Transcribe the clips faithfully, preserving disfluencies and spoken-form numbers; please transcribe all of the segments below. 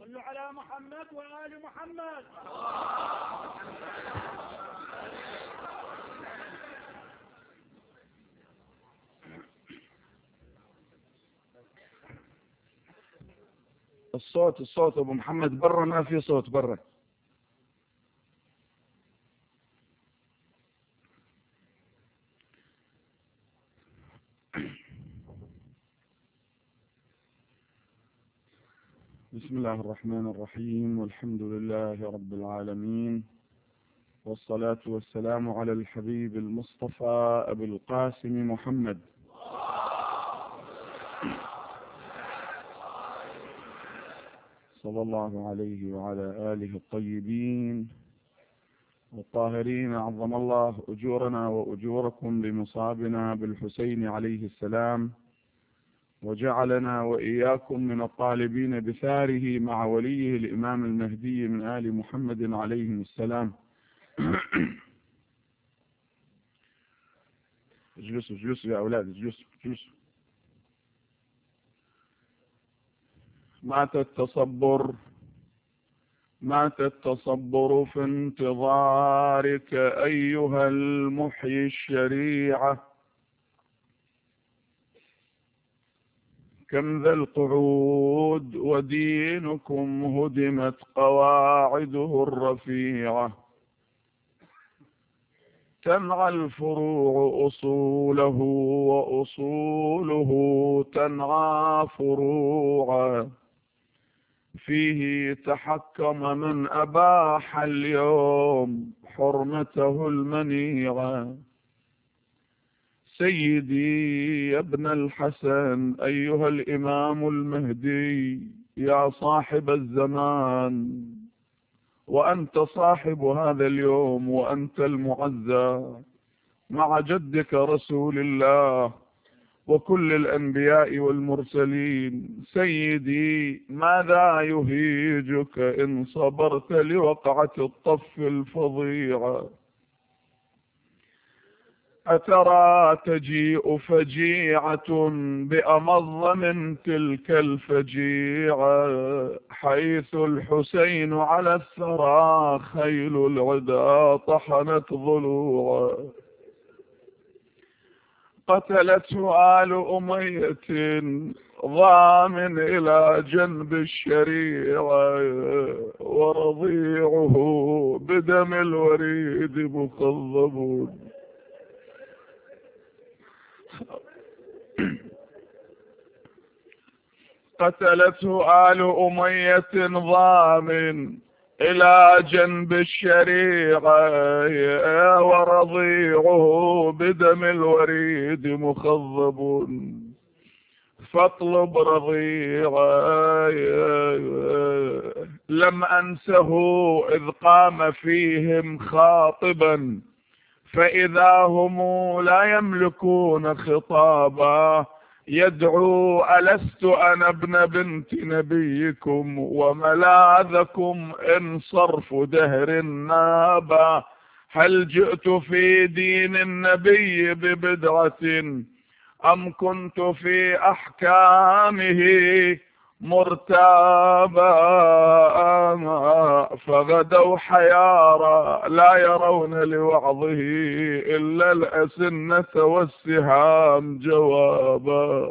صلوا على محمد وآل محمد. الصوت الصوت ابو محمد برا، ما في صوت برا. بسم الله الرحمن الرحيم، والحمد لله رب العالمين، والصلاة والسلام على الحبيب المصطفى أبي القاسم محمد صلى الله عليه وعلى آله الطيبين الطاهرين. عظم الله أجورنا وأجوركم بمصابنا بالحسين عليه السلام، وجعلنا وإياكم من الطالبين بثاره مع وليه الإمام المهدي من آل محمد عليهم السلام. اجلسوا اجلسوا يا أولاد، اجلسوا اجلسوا. مات التصبر مات التصبر في انتظارك أيها المحيي الشريعة. كم ذا القعود ودينكم هدمت قواعده الرفيعة. تنعى الفروع أصوله وأصوله تنعى فروعا. فيه تحكم من أباح اليوم حرمته المنيعة. سيدي يا ابن الحسن أيها الإمام المهدي يا صاحب الزمان، وأنت صاحب هذا اليوم، وأنت المعزى مع جدك رسول الله وكل الأنبياء والمرسلين. سيدي ماذا يهيجك إن صبرت لوقعة الطف الفظيعة؟ أترى تجيء فجيعة بأمض من تلك الفجيعة، حيث الحسين على الثرى خيل العدا طحنت ضلوعا. قتلته آل أمية ضامن إلى جنب الشريعة، ورضيعه بدم الوريد مخضب. قتلته آل أمية ضامن إلى جنب الشريعة، ورضيعه بدم الوريد مخضب. فاطلب رضيعا لم أنسه إذ قام فيهم خاطبا، فإذا هم لا يملكون خطابا. يدعو ألست أنا ابن بنت نبيكم وملاذكم إن صرف دهر نابا. هل جئت في دين النبي ببدعة أم كنت في أحكامه مرتابا؟ فغدوا حيارى لا يرون لوعظه إلا الأسنة والسهام جوابا.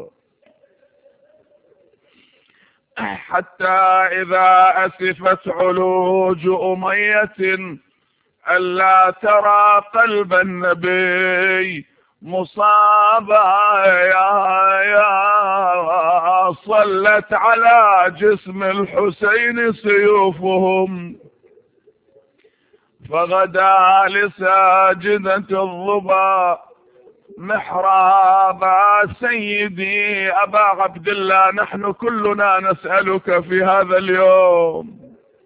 حتى إذا أسفت علوج أمية ألا ترى قلب النبي مصابا، يا يا صلت على جسم الحسين سيوفهم، فغدا لساجدة الظبا محرابا. سيدي أبا عبد الله، نحن كلنا نسألك في هذا اليوم،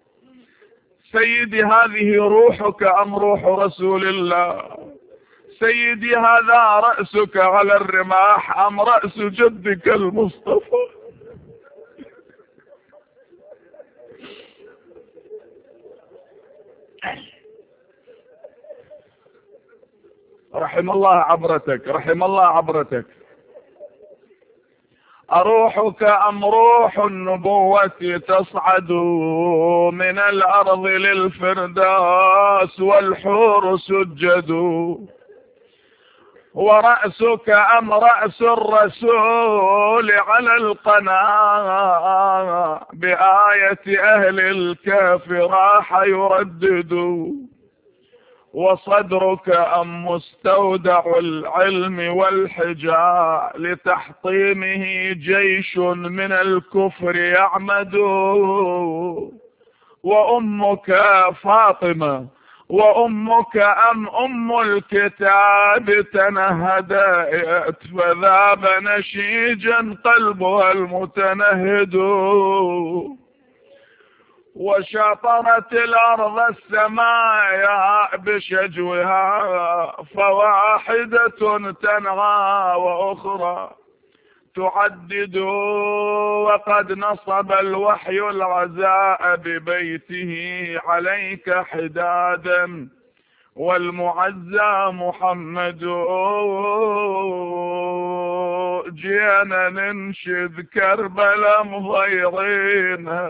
سيدي هذه روحك أم روح رسول الله؟ سيدي هذا رأسك على الرماح أم رأس جدك المصطفى؟ رحم الله عبرتك، رحم الله عبرتك. أروحك أم روح النبوة تصعد من الأرض للفردوس والحور سجد، ورأسك أم رأس الرسول على القناة بآية أهل الكهف راح يردد، وصدرك أم مستودع العلم والحجاء لتحطيمه جيش من الكفر يعمد، وأمك فاطمة وأمك أم أم الكتاب تنهدت فذاب نشيجا قلبها المتنهد، وشطرت الأرض السماء بشجوها فواحدة تنغى وأخرى تعدد، وقد نصب الوحي العزاء ببيته عليك حدادا والمعزى محمد. جينا ننشد كربلاء مضيرين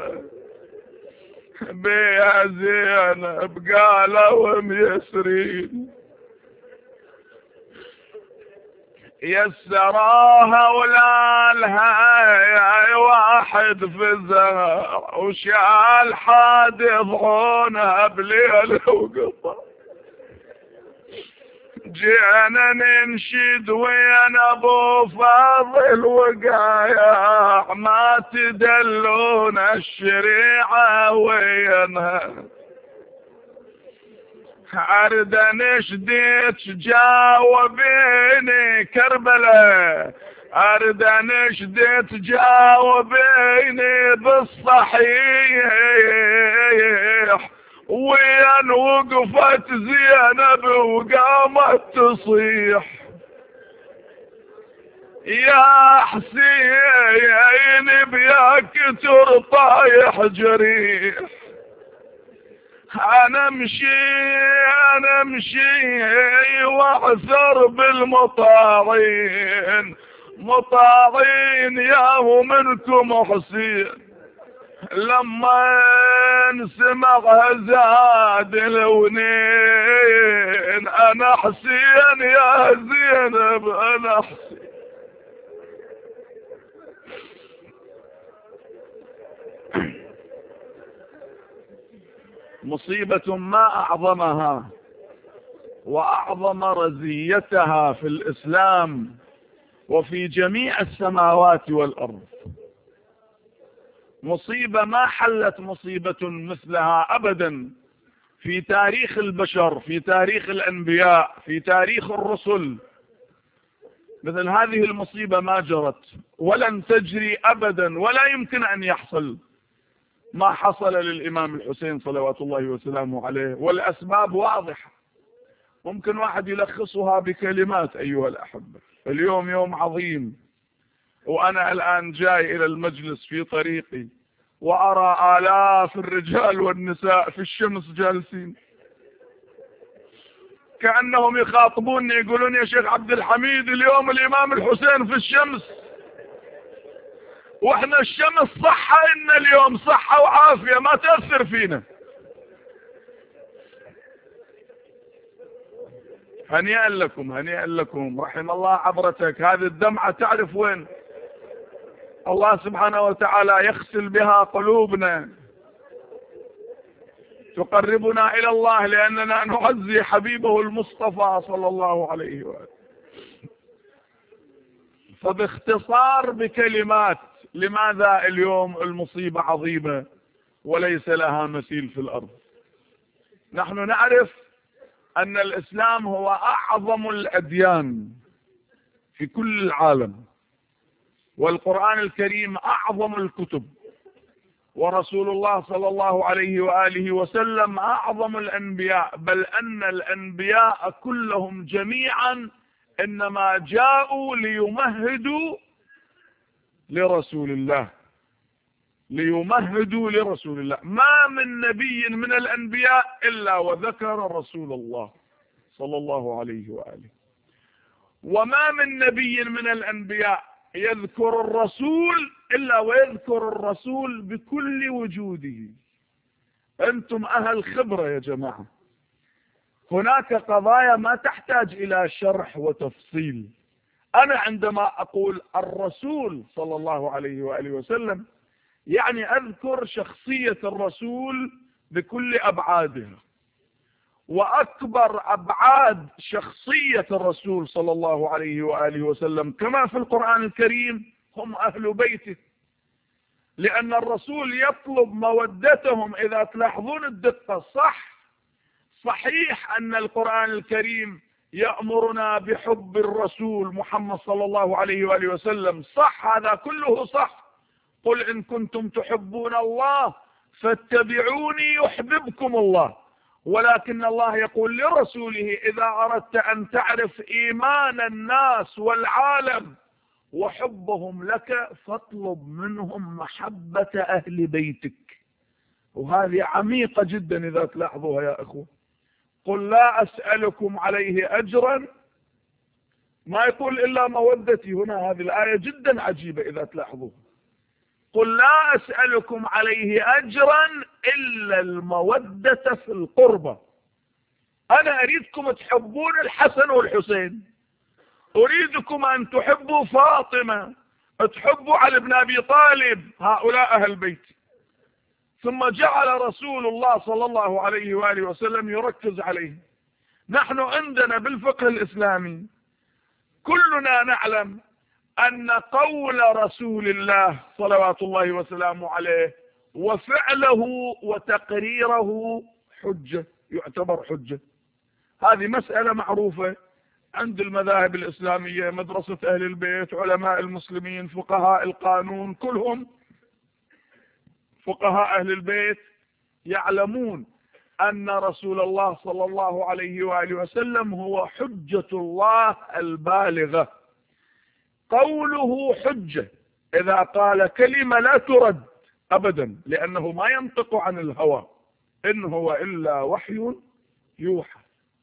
بيها زينب قالوا ميسرين، يسراها ولا لها واحد فزع وشال حاد ضعونها بليل وقطع. جينا ننشد وين ابو فاضل وقايع ما تدلون الشريعة وينها، عرد نشدت جاوبيني كربلاء، عرد نشدت جاوبيني بالصحيح وين وقفت زينب وقامت تصيح، يا حسين بياك طايح جريح. انا امشي انا امشي واعثر بالمطاعين، مطاعين ياهو منكم حسين، لما نسمعها زاد لونين. انا حسين يا زينب انا حسين. مصيبة ما أعظمها وأعظم رزيتها في الإسلام وفي جميع السماوات والأرض. مصيبة ما حلت مصيبة مثلها أبدا في تاريخ البشر، في تاريخ الأنبياء، في تاريخ الرسل. مثل هذه المصيبة ما جرت ولن تجري أبدا، ولا يمكن أن يحصل ما حصل للإمام الحسين صلوات الله وسلامه عليه. والأسباب واضحة، ممكن واحد يلخصها بكلمات أيها الأحبة. اليوم يوم عظيم، وأنا الآن جاي إلى المجلس في طريقي وأرى آلاف الرجال والنساء في الشمس جالسين كأنهم يخاطبوني يقولون يا شيخ عبد الحميد اليوم الإمام الحسين في الشمس، واحنا الشمس صحة إن اليوم صحة وعافية ما تأثر فينا. هنيئا لكم هنيئا لكم، رحم الله عبرتك. هذه الدمعة تعرف وين؟ الله سبحانه وتعالى يغسل بها قلوبنا، تقربنا إلى الله لأننا نعزي حبيبه المصطفى صلى الله عليه وآله. فباختصار بكلمات، لماذا اليوم المصيبة عظيمة وليس لها مثيل في الأرض؟ نحن نعرف أن الإسلام هو أعظم الأديان في كل العالم، والقرآن الكريم أعظم الكتب، ورسول الله صلى الله عليه وآله وسلم أعظم الأنبياء، بل أن الأنبياء كلهم جميعا إنما جاءوا ليمهدوا لرسول الله، ليمهدوا لرسول الله. ما من نبي من الأنبياء إلا وذكر رسول الله صلى الله عليه وآله، وما من نبي من الأنبياء يذكر الرسول إلا ويذكر الرسول بكل وجوده. أنتم أهل خبرة يا جماعة. هناك قضايا ما تحتاج إلى شرح وتفصيل. أنا عندما أقول الرسول صلى الله عليه وآله وسلم يعني أذكر شخصية الرسول بكل أبعادها، وأكبر أبعاد شخصية الرسول صلى الله عليه وآله وسلم كما في القرآن الكريم هم أهل بيته، لأن الرسول يطلب مودتهم. إذا تلاحظون الدقة، صح صحيح أن القرآن الكريم يأمرنا بحب الرسول محمد صلى الله عليه وآله وسلم، صح، هذا كله صح. قل إن كنتم تحبون الله فاتبعوني يحببكم الله. ولكن الله يقول لرسوله إذا أردت أن تعرف إيمان الناس والعالم وحبهم لك فاطلب منهم محبة أهل بيتك. وهذه عميقة جدا إذا تلاحظوها يا أخوة. قل لا أسألكم عليه أجرا، ما يقول إلا مودتي. هنا هذه الآية جدا عجيبة إذا تلاحظوها. قل لا أسألكم عليه أجرا إلا المودة في القربة. أنا أريدكم تحبون الحسن والحسين، أريدكم أن تحبوا فاطمة، تحبوا علي بن أبي طالب، هؤلاء أهل بيت. ثم جعل رسول الله صلى الله عليه وآله وسلم يركز عليه. نحن عندنا بالفقه الإسلامي كلنا نعلم أن قول رسول الله صلوات الله وسلامه عليه وفعله وتقريره حجة، يعتبر حجة. هذه مسألة معروفة عند المذاهب الإسلامية، مدرسة أهل البيت، علماء المسلمين، فقهاء القانون، كلهم فقهاء أهل البيت يعلمون أن رسول الله صلى الله عليه وآله وسلم هو حجة الله البالغة. قوله حجة، إذا قال كلمة لا ترد أبدا، لأنه ما ينطق عن الهوى، إن هو إلا وحي يوحى.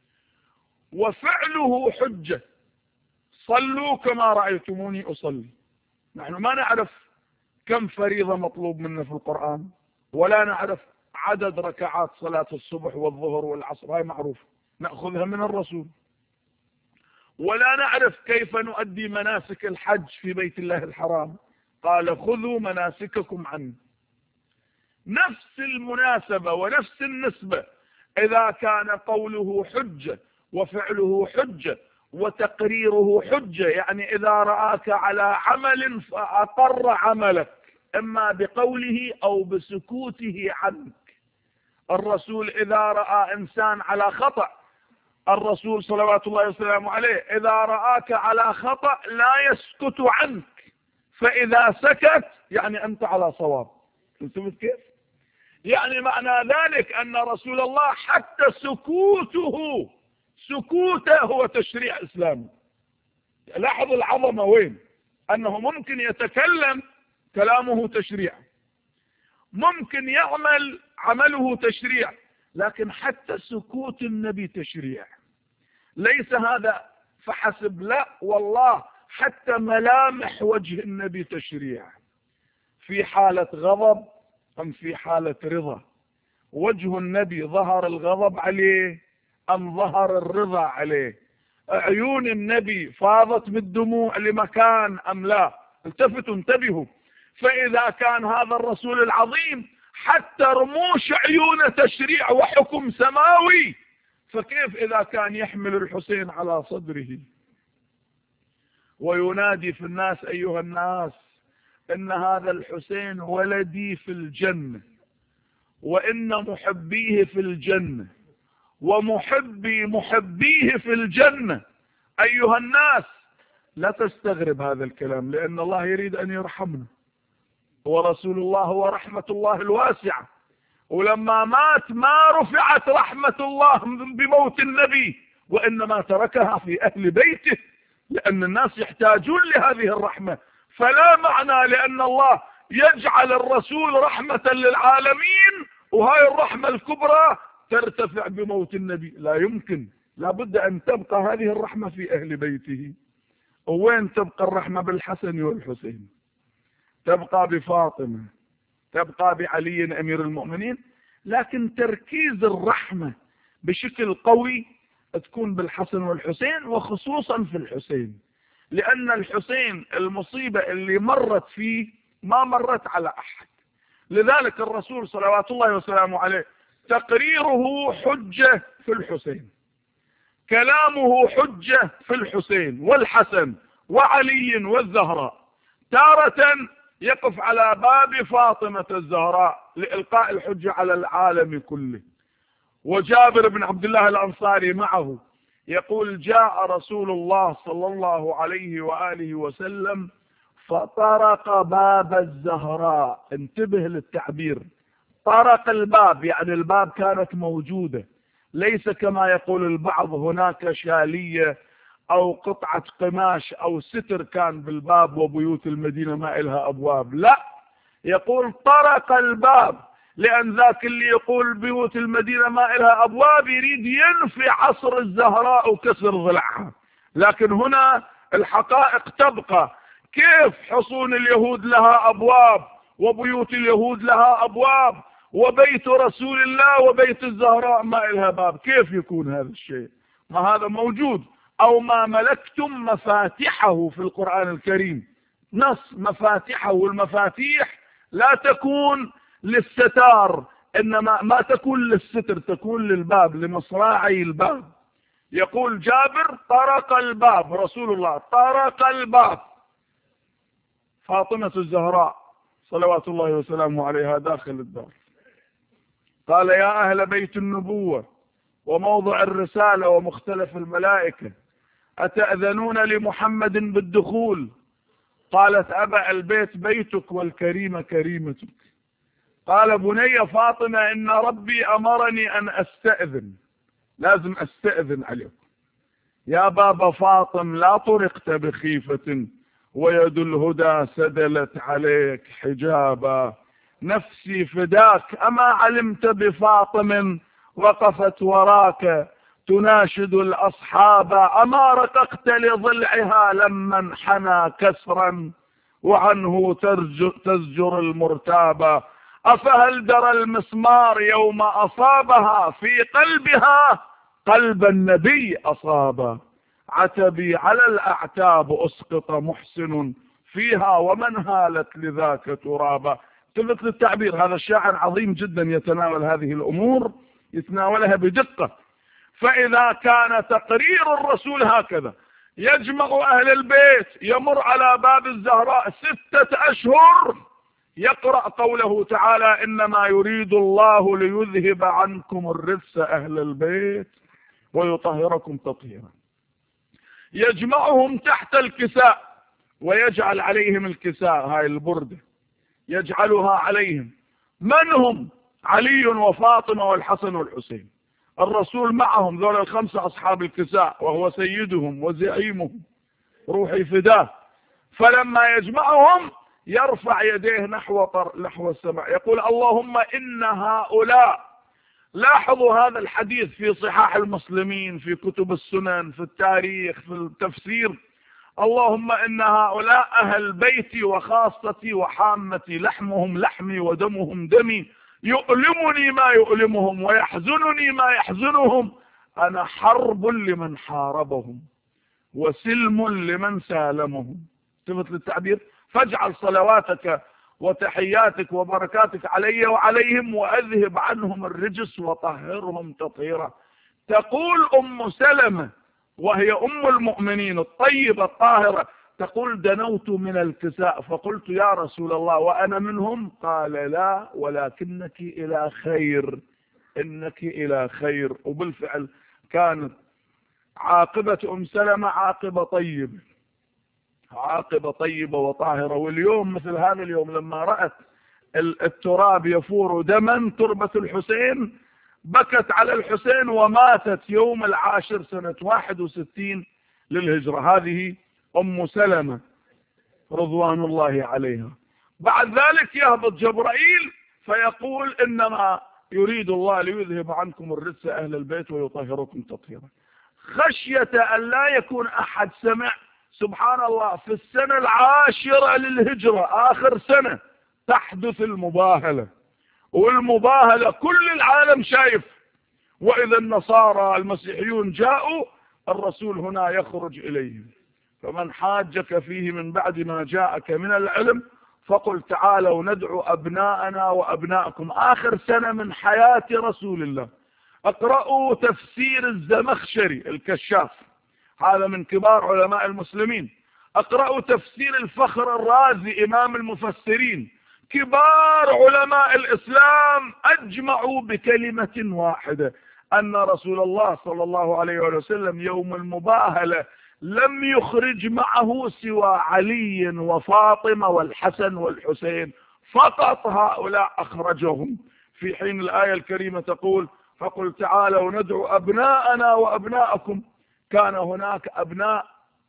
وفعله حجة، صلوا كما رأيتموني أصلي. نحن ما نعرف كم فريضة مطلوب منا في القرآن، ولا نعرف عدد ركعات صلاة الصبح والظهر والعصر، هاي معروف نأخذها من الرسول. ولا نعرف كيف نؤدي مناسك الحج في بيت الله الحرام، قال خذوا مناسككم عنه. نفس المناسبة ونفس النسبة، إذا كان قوله حجة وفعله حجة وتقريره حجة، يعني إذا رآك على عمل فأقر عملك إما بقوله أو بسكوته عنك. الرسول إذا رأى إنسان على خطأ، الرسول صلوات الله وسلامه عليه إذا رآك على خطأ لا يسكت عنك، فإذا سكت يعني أنت على صواب. فهمت كيف؟ يعني معنى ذلك أن رسول الله حتى سكوته سكوته هو تشريع إسلامي. لاحظ العظمة وين، أنه ممكن يتكلم كلامه تشريع، ممكن يعمل عمله تشريع، لكن حتى سكوت النبي تشريع. ليس هذا فحسب، لا والله، حتى ملامح وجه النبي تشريع. في حالة غضب أم في حالة رضا، وجه النبي ظهر الغضب عليه أم ظهر الرضا عليه؟ عيون النبي فاضت بالدموع لمكان أم لا؟ التفتوا انتبهوا. فإذا كان هذا الرسول العظيم حتى رموش عيونه تشريع وحكم سماوي، فكيف إذا كان يحمل الحسين على صدره وينادي في الناس أيها الناس إن هذا الحسين ولدي في الجنة، وإن محبيه في الجنة، ومحبي محبيه في الجنة. أيها الناس لا تستغرب هذا الكلام، لأن الله يريد أن يرحمنا، ورسول الله هو رحمة الله الواسعة. ولما مات ما رفعت رحمة الله بموت النبي، وإنما تركها في أهل بيته، لأن الناس يحتاجون لهذه الرحمة. فلا معنى لأن الله يجعل الرسول رحمة للعالمين وهاي الرحمة الكبرى ترتفع بموت النبي، لا يمكن. لا بد أن تبقى هذه الرحمة في أهل بيته. وين تبقى الرحمة بالحسن والحسين؟ تبقى بفاطمة، تبقى بعلي أمير المؤمنين، لكن تركيز الرحمة بشكل قوي تكون بالحسن والحسين، وخصوصا في الحسين، لأن الحسين المصيبة اللي مرت فيه ما مرت على أحد. لذلك الرسول صلوات الله وسلامه عليه تقريره حجة في الحسين، كلامه حجة في الحسين والحسن وعلي والزهراء. تارة يقف على باب فاطمة الزهراء لإلقاء الحجة على العالم كله. وجابر بن عبد الله الأنصاري معه يقول: جاء رسول الله صلى الله عليه وآله وسلم فطرق باب الزهراء. انتبه للتعبير، طرق الباب، يعني الباب كانت موجودة، ليس كما يقول البعض هناك شالية أو قطعة قماش أو ستر كان بالباب وبيوت المدينة ما إلها أبواب، لا، يقول طرق الباب، لأن ذاك اللي يقول بيوت المدينة ما إلها أبواب يريد ينفي عصر الزهراء وكسر ضلعها. لكن هنا الحقائق تبقى، كيف حصون اليهود لها أبواب وبيوت اليهود لها أبواب وبيت رسول الله وبيت الزهراء ما إلها باب؟ كيف يكون هذا الشيء؟ ما هذا موجود. أو ما ملكتم مفاتحه في القرآن الكريم، نص مفاتحه، والمفاتيح لا تكون للستار، إنما ما تكون للستر، تكون للباب، لمصراعي الباب. يقول جابر: طرق الباب، رسول الله طرق الباب. فاطمة الزهراء صلوات الله وسلامه عليها داخل الدار، قال: يا أهل بيت النبوة وموضع الرسالة ومختلف الملائكة، أتأذنون لمحمد بالدخول؟ قالت: أبا البيت بيتك والكريمة كريمتك. قال: بني فاطمة إن ربي أمرني أن أستأذن، لازم أستأذن عليكم. يا بابا فاطم لا طرقت بخيفة ويد الهدى سدلت عليك حجابا، نفسي فداك أما علمت بفاطم وقفت وراك تناشد الأصحاب، أما رققت لضلعها لما انحنى كسرا وعنه تزجر المرتابة، أفهل درى المسمار يوم أصابها في قلبها قلب النبي أصابا، عتبي على الأعتاب أسقط محسن فيها ومن هالت لذاك ترابا. تلك التعبير، هذا الشاعر عظيم جدا يتناول هذه الأمور، يتناولها بدقة. فإذا كان تقرير الرسول هكذا، يجمع أهل البيت، يمر على باب الزهراء ستة أشهر، يقرأ قوله تعالى: إنما يريد الله ليذهب عنكم الرجس أهل البيت ويطهركم تطهيرا. يجمعهم تحت الكساء ويجعل عليهم الكساء، هاي البردة يجعلها عليهم. من هم؟ علي وفاطمة والحسن والحسين. الرسول معهم، ذول الخمسة أصحاب الكساء، وهو سيدهم وزعيمهم، روحي فداه. فلما يجمعهم يرفع يديه نحو نحو السماء، يقول: اللهم إن هؤلاء. لاحظوا هذا الحديث في صحاح المسلمين، في كتب السنن، في التاريخ، في التفسير. اللهم إن هؤلاء أهل بيتي وخاصتي وحامتي، لحمهم لحمي ودمهم دمي، يؤلمني ما يؤلمهم ويحزنني ما يحزنهم، أنا حرب لمن حاربهم وسلم لمن سالمهم. تفت للتعبير. فاجعل صلواتك وتحياتك وبركاتك علي وعليهم وأذهب عنهم الرجس وطهرهم تطهيرا. تقول أم سلمة وهي أم المؤمنين الطيبة الطاهرة، تقول: دنوت من الكساء فقلت: يا رسول الله وأنا منهم؟ قال: لا، ولكنك إلى خير، إنك إلى خير. وبالفعل كانت عاقبة أم سلمة عاقبة طيبة، عاقبة طيبة وطاهرة. واليوم مثل هذا اليوم لما رأت التراب يفور دما، تربة الحسين، بكت على الحسين وماتت يوم العاشر سنة واحد وستين للهجرة. هذه أم سلمة رضوان الله عليها. بعد ذلك يهبط جبرائيل فيقول: إنما يريد الله ليذهب عنكم الرجس أهل البيت ويطهركم تطهيرا، خشية أن لا يكون أحد سمع سبحان الله في السنة العاشرة للهجرة آخر سنة تحدث المباهلة، والمباهلة كل العالم شايف. وإذا النصارى المسيحيون جاءوا الرسول هنا يخرج إليهم، فمن حاجك فيه من بعد ما جاءك من العلم فقل تعالوا ندعو أبناءنا وأبناءكم. آخر سنة من حياة رسول الله. اقرأوا تفسير الزمخشري الكشاف، هذا من كبار علماء المسلمين. اقرأوا تفسير الفخر الرازي إمام المفسرين. كبار علماء الإسلام أجمعوا بكلمة واحدة أن رسول الله صلى الله عليه وسلم يوم المباهلة لم يخرج معه سوى علي وفاطمة والحسن والحسين فقط، هؤلاء أخرجهم، في حين الآية الكريمة تقول فقل تعالوا ندعو أبناءنا وأبناءكم. كان هناك أبناء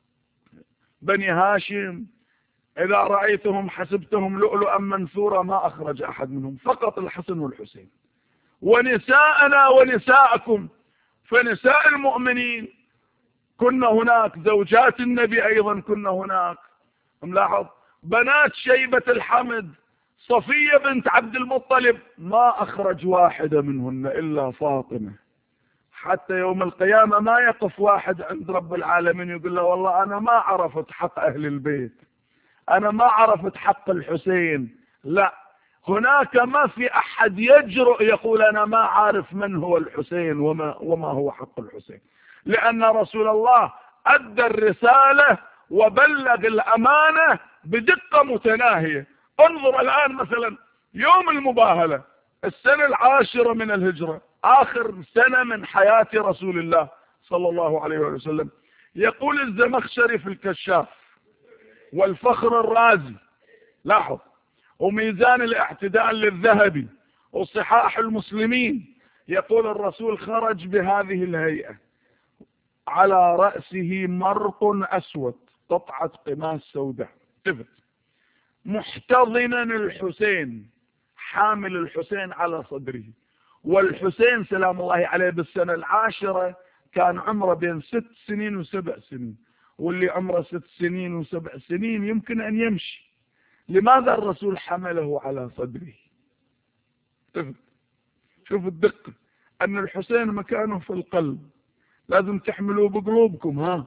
بني هاشم إذا رأيتهم حسبتهم لؤلؤا منثورا ما أخرج أحد منهم، فقط الحسن والحسين. ونساءنا ونساءكم، فنساء المؤمنين كنا هناك، زوجات النبي أيضا كنا هناك. ملاحظ بنات شيبة الحمد صفية بنت عبد المطلب ما أخرج واحدة منهن إلا فاطمة. حتى يوم القيامة ما يقف واحد عند رب العالمين يقول له والله أنا ما عرفت حق أهل البيت، أنا ما عرفت حق الحسين. لا، هناك ما في أحد يجرؤ يقول أنا ما عارف من هو الحسين وما, وما هو حق الحسين، لأن رسول الله أدى الرسالة وبلغ الأمانة بدقة متناهية. انظر الآن مثلا يوم المباهلة السنة العاشرة من الهجرة آخر سنة من حياة رسول الله صلى الله عليه وسلم. يقول الزمخشري في الكشاف والفخر الرازي، لاحظ، وميزان الاعتدال للذهبي وصحاح المسلمين، يقول الرسول خرج بهذه الهيئة: على رأسه مرق أسود قطعة قماش سوداء تفت، محتضنا الحسين، حامل الحسين على صدره. والحسين سلام الله عليه بالسنة العاشرة كان عمره بين ست سنين وسبع سنين، واللي عمره ست سنين وسبع سنين يمكن أن يمشي. لماذا الرسول حمله على صدره؟ شوف الدقة، أن الحسين مكانه في القلب، لازم تحملوه بقلوبكم. ها،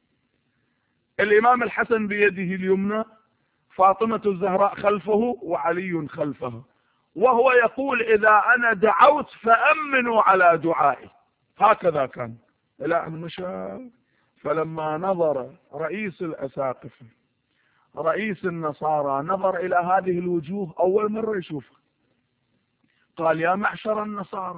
الإمام الحسن بيده اليمنى، فاطمة الزهراء خلفه وعلي خلفه، وهو يقول إذا أنا دعوت فأمنوا على دعائي. هكذا كان إلى أن مشى. فلما نظر رئيس الأساقفة رئيس النصارى نظر إلى هذه الوجوه أول مرة يشوفها، قال يا معشر النصارى،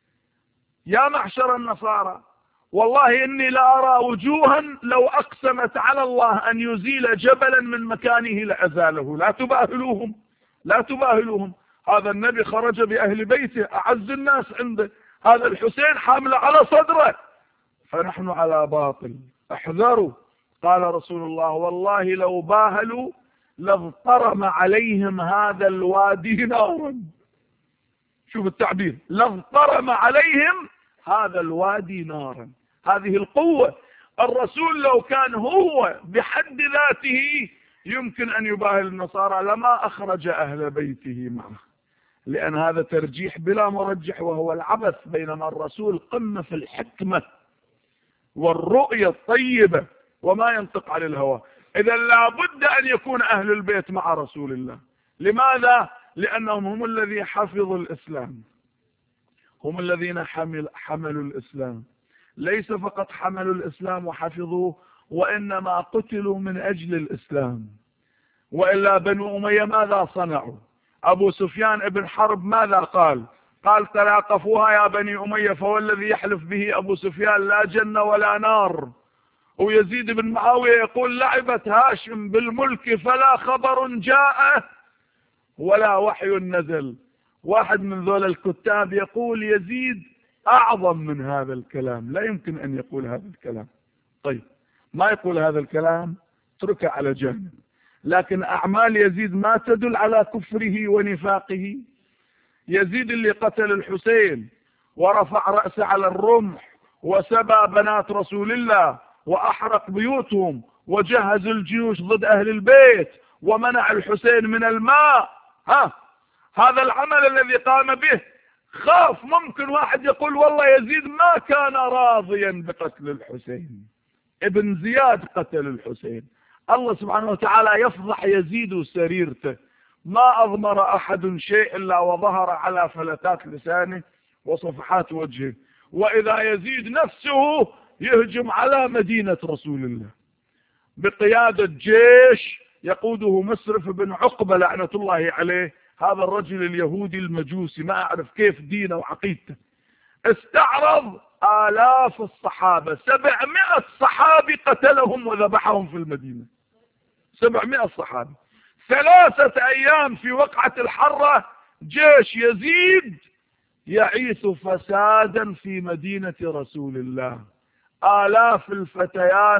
يا معشر النصارى، والله إني لا أرى وجوها لو أقسمت على الله أن يزيل جبلا من مكانه لأزاله. لا تباهلوهم، لا تباهلوهم. هذا النبي خرج بأهل بيته أعز الناس عنده، هذا الحسين حامل على صدره، فنحن على باطل، احذروا. قال رسول الله والله لو باهلوا لاضطرم عليهم هذا الوادي نارا. شوف التعبير، لاضطرم عليهم هذا الوادي نارا. هذه القوة. الرسول لو كان هو بحد ذاته يمكن أن يباهل النصارى لما أخرج أهل بيته معه، لأن هذا ترجيح بلا مرجح وهو العبث، بينما الرسول قمة في الحكمة والرؤية الطيبة وما ينطق عن الهوى. إذا لابد أن يكون أهل البيت مع رسول الله. لماذا؟ لأنهم هم الذين حفظوا الإسلام، هم الذين حمل حملوا الإسلام. ليس فقط حملوا الإسلام وحفظوه، وإنما قتلوا من أجل الإسلام. وإلا بنو أمية ماذا صنعوا؟ أبو سفيان ابن حرب ماذا قال؟ قال تلاقفوها يا بني أمية، فوالذي يحلف به أبو سفيان لا جنة ولا نار. ويزيد بن معاوية يقول لعبت هاشم بالملك فلا خبر جاء ولا وحي نزل. واحد من ذول الكتاب يقول يزيد أعظم من هذا الكلام، لا يمكن أن يقول هذا الكلام. طيب ما يقول هذا الكلام اتركه على جانب، لكن أعمال يزيد ما تدل على كفره ونفاقه. يزيد اللي قتل الحسين ورفع رأسه على الرمح وسبى بنات رسول الله وأحرق بيوتهم وجهز الجيوش ضد أهل البيت ومنع الحسين من الماء. ها هذا العمل الذي قام به، خاف ممكن واحد يقول والله يزيد ما كان راضيا بقتل الحسين، ابن زياد قتل الحسين. الله سبحانه وتعالى يفضح يزيد وسريرته، ما أضمر أحد شيء إلا وظهر على فلتات لسانه وصفحات وجهه. وإذا يزيد نفسه يهجم على مدينة رسول الله بقيادة جيش يقوده مسرف بن عقبة لعنة الله عليه، هذا الرجل اليهودي المجوسي ما أعرف كيف دينه وعقيدته. استعرض آلاف الصحابة، سبعمائة صحابي قتلهم وذبحهم في المدينة، سبعمائة صحابي. ثلاثة أيام في وقعة الحرة جيش يزيد يعيث فسادا في مدينة رسول الله. آلاف الفتيات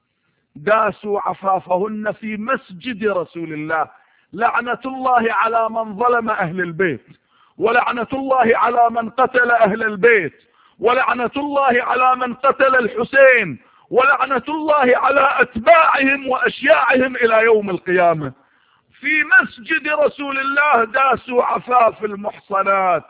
داسوا عفافهن في مسجد رسول الله. لعنة الله على من ظلم أهل البيت، ولعنة الله على من قتل أهل البيت، ولعنة الله على من قتل الحسين، ولعنة الله على أتباعهم وأشياعهم إلى يوم القيامة. في مسجد رسول الله داسوا عفاف المحصنات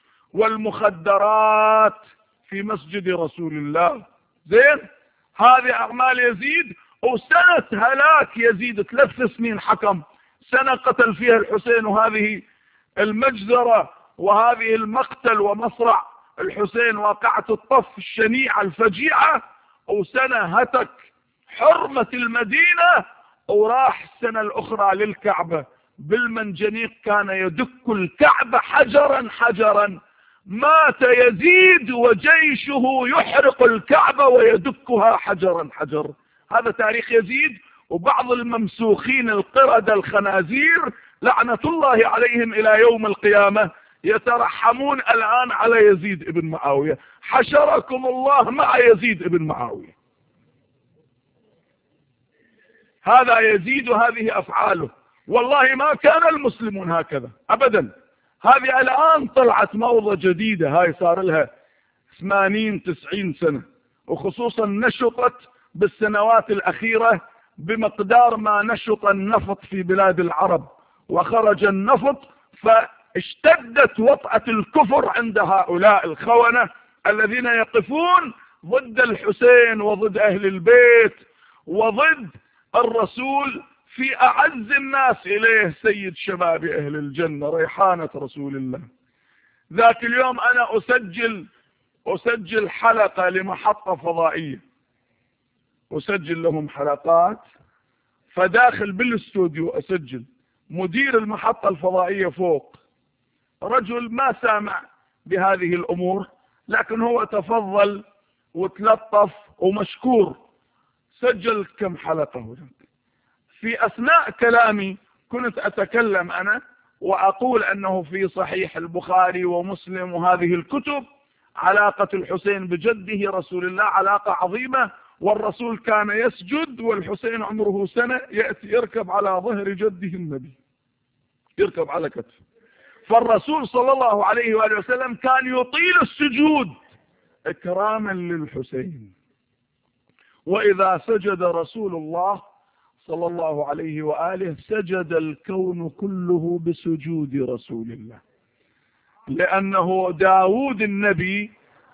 والمخدرات في مسجد رسول الله. زين، هذه أعمال يزيد. وسنة هلاك يزيد ثلاث سنين حكم، سنة قتل فيها الحسين، وهذه المجزرة وهذه المقتل ومصرع الحسين واقعة الطف الشنيعة الفجيعة، وسنة هتك حرمة المدينة، وراح السنة الأخرى للكعبة بالمنجنيق، كان يدك الكعبة حجرا حجرا. مات يزيد وجيشه يحرق الكعبة ويدكها حجرا حجر. هذا تاريخ يزيد. وبعض الممسوخين القردة الخنازير لعنة الله عليهم إلى يوم القيامة يترحمون الآن على يزيد ابن معاوية. حشركم الله مع يزيد ابن معاوية. هذا يزيد وهذه أفعاله. والله ما كان المسلمون هكذا أبدا. هذه الآن طلعت موضة جديدة، هاي صار لها ثمانين تسعين سنة، وخصوصا نشطت بالسنوات الأخيرة بمقدار ما نشط النفط في بلاد العرب وخرج النفط، فاشتدت وطأة الكفر عند هؤلاء الخونة الذين يقفون ضد الحسين وضد أهل البيت وضد الرسول في أعز الناس إليه سيد شباب أهل الجنة ريحانة رسول الله. ذاك اليوم أنا أسجل أسجل حلقة لمحطة فضائية، أسجل لهم حلقات، فداخل بالاستوديو أسجل، مدير المحطة الفضائية فوق رجل ما سامع بهذه الأمور، لكن هو تفضل وتلطف ومشكور. سجل كم حلقة هناك. في أثناء كلامي كنت أتكلم أنا وأقول أنه في صحيح البخاري ومسلم وهذه الكتب علاقة الحسين بجده رسول الله علاقة عظيمة، والرسول كان يسجد والحسين عمره سنة يأتي يركب على ظهر جده النبي، يركب على كتفه. فالرسول صلى الله عليه وآله وسلم كان يطيل السجود إكراما للحسين. وإذا سجد رسول الله صلى الله عليه وآله سجد الكون كله بسجود رسول الله، لأنه داود النبي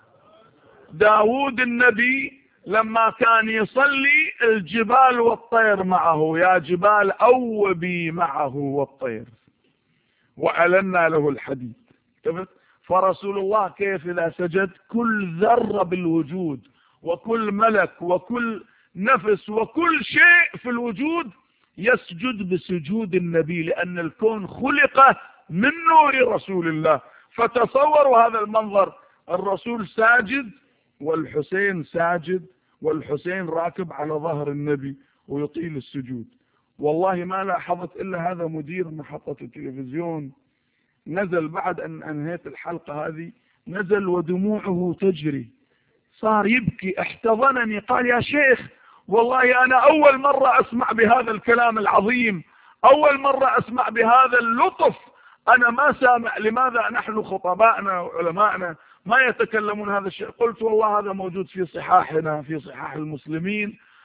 داود النبي لما كان يصلي الجبال والطير معه، يا جبال أوبي معه والطير، وألنا له الحديد. فرسول الله كيف إذا سجد كل ذرة بالوجود وكل ملك وكل نفس وكل شيء في الوجود يسجد بسجود النبي، لأن الكون خلق من نور رسول الله. فتصوروا هذا المنظر، الرسول ساجد والحسين ساجد والحسين راكب على ظهر النبي ويطيل السجود. والله ما لاحظت إلا هذا مدير محطة التلفزيون نزل بعد أن أنهيت الحلقة هذه، نزل ودموعه تجري، صار يبكي، احتضنني قال يا شيخ والله أنا أول مرة أسمع بهذا الكلام العظيم، أول مرة أسمع بهذا اللطف، أنا ما سامع. لماذا نحن خطبائنا وعلمائنا ما يتكلمون هذا الشيء؟ قلت والله هذا موجود في صحاحنا في صحاح المسلمين،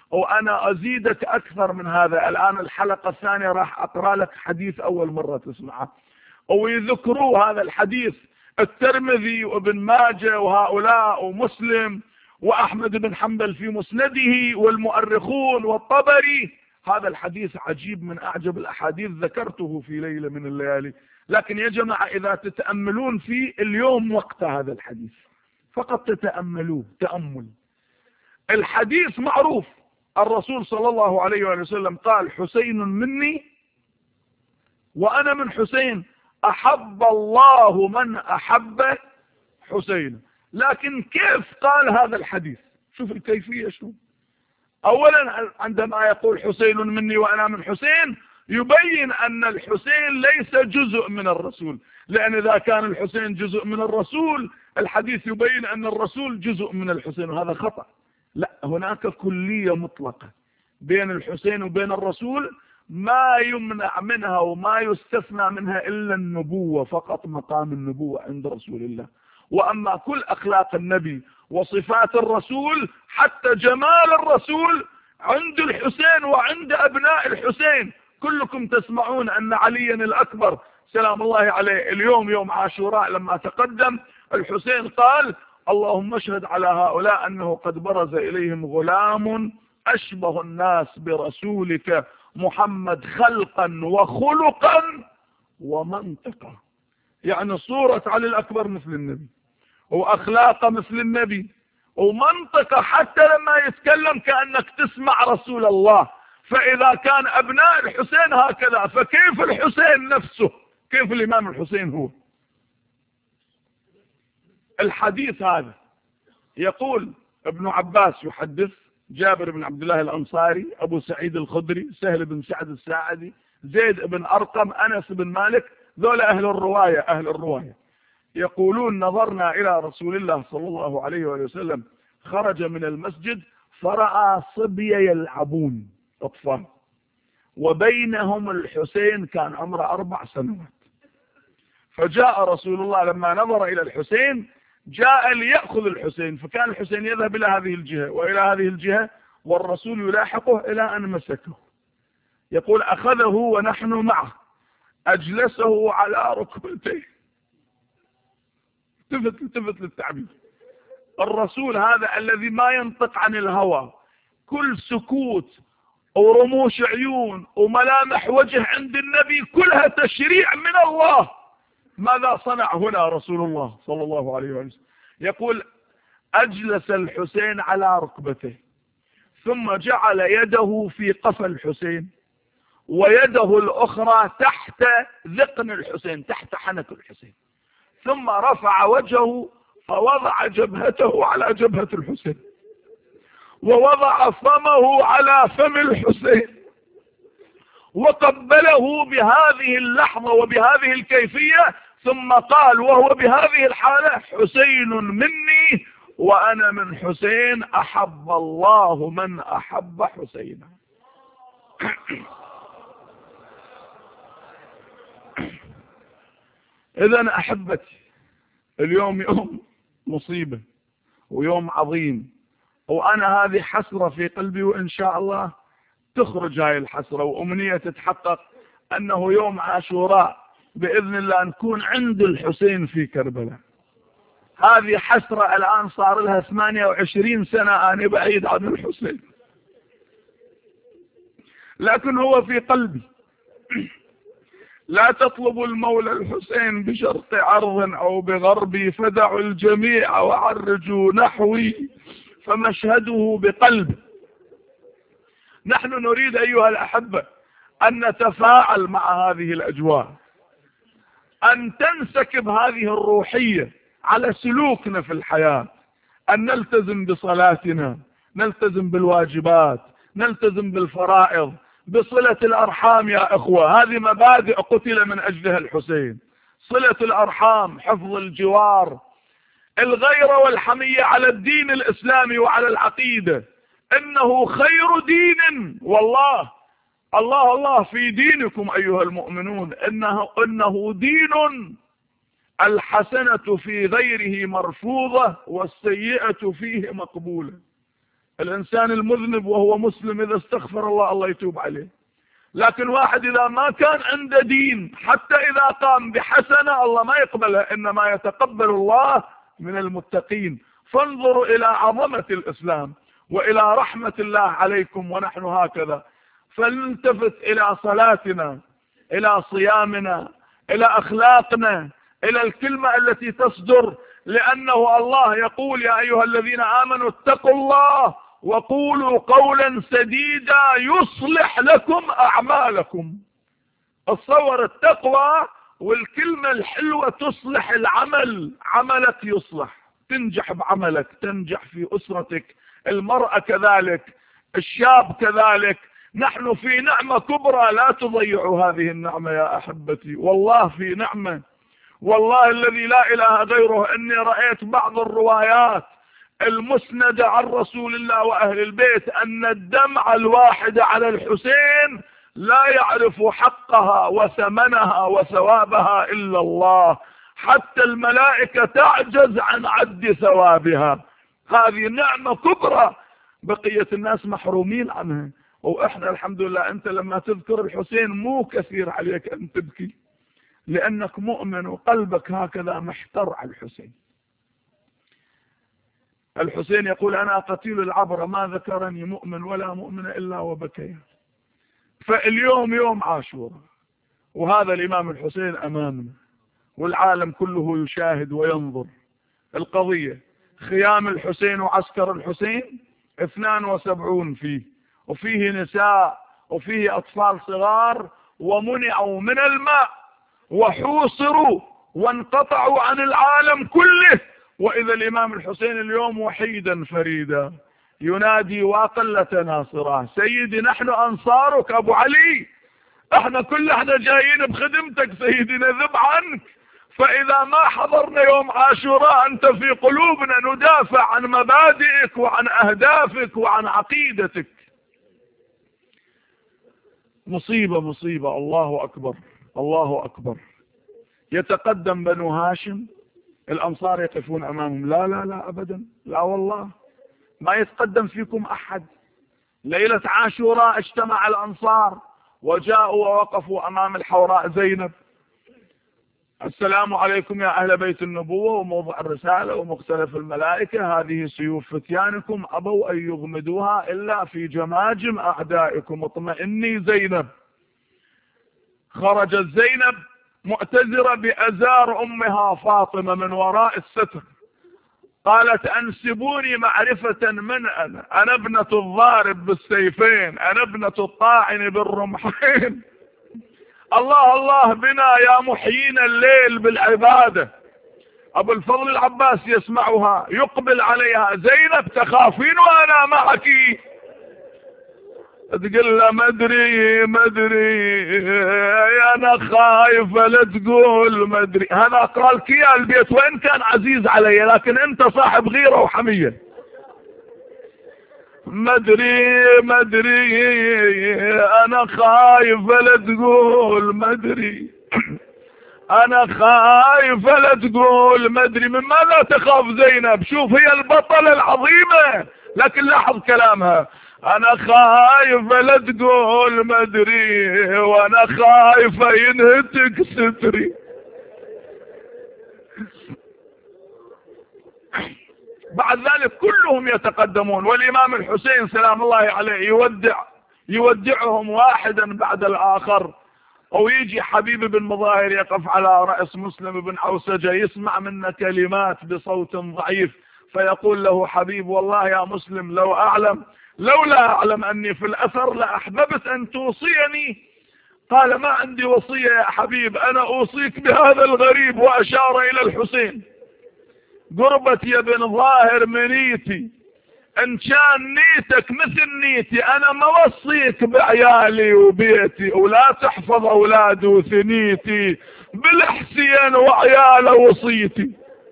وأنا أزيدك أكثر من هذا. الآن الحلقة الثانية راح أقرأ لك حديث أول مرة تسمعه، ويذكروا هذا الحديث الترمذي وابن ماجه وهؤلاء ومسلم وأحمد بن حنبل في مسنده والمؤرخون والطبري. هذا الحديث عجيب، من أعجب الأحاديث ذكرته في ليلة من الليالي. لكن يا جماعة إذا تتأملون في اليوم وقت هذا الحديث، فقط تتأملوه تأمل. الحديث معروف، الرسول صلى الله عليه وسلم قال: حسين مني وأنا من حسين، أحب الله من أحب حسين. لكن كيف قال هذا الحديث؟ شوف الكيفية شو. أولا عندما يقول حسين مني وأنا من حسين، يبين أن الحسين ليس جزء من الرسول، لأن إذا كان الحسين جزء من الرسول الحديث يبين أن الرسول جزء من الحسين، وهذا خطأ. لا، هناك كلية مطلقة بين الحسين وبين الرسول، ما يمنع منها وما يستثنى منها إلا النبوة فقط، مقام النبوة عند رسول الله. وأما كل أخلاق النبي وصفات الرسول حتى جمال الرسول عند الحسين وعند أبناء الحسين. كلكم تسمعون أن عليا الأكبر سلام الله عليه اليوم يوم عاشوراء لما تقدم الحسين قال: اللهم اشهد على هؤلاء أنه قد برز إليهم غلام أشبه الناس برسولك محمد خلقا وخلقا ومنطقا. يعني صورة علي الأكبر مثل النبي، وأخلاقه مثل النبي، ومنطقة حتى لما يتكلم كأنك تسمع رسول الله. فإذا كان أبناء الحسين هكذا، فكيف الحسين نفسه؟ كيف الإمام الحسين هو؟ الحديث هذا يقول ابن عباس يحدث، جابر بن عبد الله الأنصاري، أبو سعيد الخدري، سهل بن سعد الساعدي، زيد بن أرقم، أنس بن مالك، ذولا أهل الرواية أهل الرواية يقولون: نظرنا إلى رسول الله صلى الله عليه وسلم خرج من المسجد فرأى صبي يلعبون أطفال، وبينهم الحسين كان عمره أربع سنوات. فجاء رسول الله لما نظر إلى الحسين جاء ليأخذ الحسين، فكان الحسين يذهب إلى هذه الجهة وإلى هذه الجهة والرسول يلاحقه إلى أن مسكه. يقول: أخذه ونحن معه، أجلسه على ركبتيه. التفت التفت للتعبير. الرسول هذا الذي ما ينطق عن الهوى، كل سكوت ورموش عيون وملامح وجه عند النبي كلها تشريع من الله. ماذا صنع هنا رسول الله صلى الله عليه وسلم؟ يقول: أجلس الحسين على ركبته، ثم جعل يده في قفا الحسين ويده الأخرى تحت ذقن الحسين، تحت حنك الحسين، ثم رفع وجهه فوضع جبهته على جبهة الحسين ووضع فمه على فم الحسين وقبله بهذه اللحظة وبهذه الكيفية، ثم قال وهو بهذه الحالة: حسين مني وأنا من حسين، أحب الله من أحب حسينا. إذن أحبتي، اليوم يوم مصيبة ويوم عظيم، وأنا هذه حسرة في قلبي، وإن شاء الله تخرج هاي الحسرة وأمنية تتحقق، أنه يوم عاشوراء بإذن الله نكون عند الحسين في كربلاء. هذه حسرة الآن صار لها ثمانية وعشرين سنة أنا بعيد عن الحسين، لكن هو في قلبي. لا تطلبوا المولى الحسين بشرط عرض أو بغربي، فدعوا الجميع وعرجوا نحوي فمشهده بقلب. نحن نريد أيها الأحبة أن نتفاعل مع هذه الأجواء، أن تنسكب هذه الروحية على سلوكنا في الحياة، أن نلتزم بصلاتنا، نلتزم بالواجبات، نلتزم بالفرائض، بصلة الأرحام. يا أخوة، هذه مبادئ قتل من أجلها الحسين: صلة الأرحام، حفظ الجوار، الغيرة والحمية على الدين الإسلامي وعلى العقيدة. إنه خير دين، والله الله الله في دينكم أيها المؤمنون، إنه, إنه دين الحسنة في غيره مرفوضة والسيئة فيه مقبولة. الإنسان المذنب وهو مسلم إذا استغفر الله الله يتوب عليه، لكن واحد إذا ما كان عنده دين حتى إذا قام بحسنة الله ما يقبلها، إنما يتقبل الله من المتقين. فانظروا إلى عظمة الإسلام وإلى رحمة الله عليكم ونحن هكذا. فلنلتفت إلى صلاتنا، إلى صيامنا، إلى أخلاقنا، إلى الكلمة التي تصدر، لأنه الله يقول يا أيها الذين آمنوا اتقوا الله وقولوا قولا سديدا يصلح لكم أعمالكم. اتصور التقوى والكلمة الحلوة تصلح العمل، عملك يصلح، تنجح بعملك، تنجح في أسرتك، المرأة كذلك، الشاب كذلك. نحن في نعمة كبرى لا تضيعوا هذه النعمة يا أحبتي، والله في نعمة، والله الذي لا إله غيره. إني رأيت بعض الروايات المسندة عن رسول الله وأهل البيت أن الدمعة الواحدة على الحسين لا يعرف حقها وثمنها وثوابها إلا الله، حتى الملائكة تعجز عن عد ثوابها. هذه نعمة كبرى بقية الناس محرومين عنها، وإحنا الحمد لله. أنت لما تذكر الحسين مو كثير عليك أن تبكي، لأنك مؤمن وقلبك هكذا محتر على الحسين. الحسين يقول أنا قتيل العبرة ما ذكرني مؤمن ولا مؤمن إلا وبكي. فاليوم يوم عاشوراء، وهذا الإمام الحسين أمامنا والعالم كله يشاهد وينظر. القضية خيام الحسين وعسكر الحسين اثنان وسبعون فيه، وفيه نساء وفيه أطفال صغار، ومنعوا من الماء وحوصروا وانقطعوا عن العالم كله. وإذا الإمام الحسين اليوم وحيدا فريدا ينادي وقلة ناصره سيدي نحن أنصارك أبو علي، احنا كل احنا جايين بخدمتك سيدي نذب عنك. فإذا ما حضرنا يوم عاشوراء أنت في قلوبنا ندافع عن مبادئك وعن أهدافك وعن عقيدتك. مصيبة مصيبة. الله أكبر الله أكبر. يتقدم بنو هاشم، الأنصار يقفون أمامهم. لا لا لا أبدا، لا والله ما يتقدم فيكم أحد. ليلة عاشوراء اجتمع الأنصار وجاءوا ووقفوا أمام الحوراء زينب. السلام عليكم يا أهل بيت النبوة وموضع الرسالة ومختلف الملائكة، هذه سيوف فتيانكم أبوا أن يغمدوها إلا في جماجم أعدائكم، اطمئني زينب. خرجت زينب معتذرة بأزار أمها فاطمة من وراء الستر، قالت أنسبوني معرفة من أنا، أنا ابنة الضارب بالسيفين، أنا ابنة الطاعن بالرمحين. الله الله بنا يا محيين الليل بالعبادة. أبو الفضل العباس يسمعها يقبل عليها زينب تخافين وأنا معك؟ تقول له مدري مدري أنا خايفة لا تقول مدري. هذا قال كيا البيت وإن كان عزيز علي، لكن أنت صاحب غيرة وحمية. مدري مدري أنا خايفة لا تقول مدري، أنا خايفة لا تقول مدري. من ماذا تخاف زينب؟ شوف هي البطلة العظيمة، لكن لاحظ كلامها، أنا خايفة لا تقول مدري وأنا خايفة ينهتك ستري. بعد ذلك كلهم يتقدمون، والإمام الحسين سلام الله عليه يودع يودعهم واحدا بعد الآخر. ويجي حبيب بن مظاهر يقف على رأس مسلم بن عوسجة يسمع منا كلمات بصوت ضعيف، فيقول له حبيب والله يا مسلم لو أعلم لولا أعلم أني في الأثر لأحببت أن توصيني. قال ما عندي وصية يا حبيب، أنا أوصيك بهذا الغريب، وأشار إلى الحسين. قربت يا بن ظاهر منيتي، إن كان نيتك مثل نيتي أنا ما وصيك بعيالي وبيتي، ولا تحفظ أولاد وثنيتي، بالحسين وعياله وصيتي.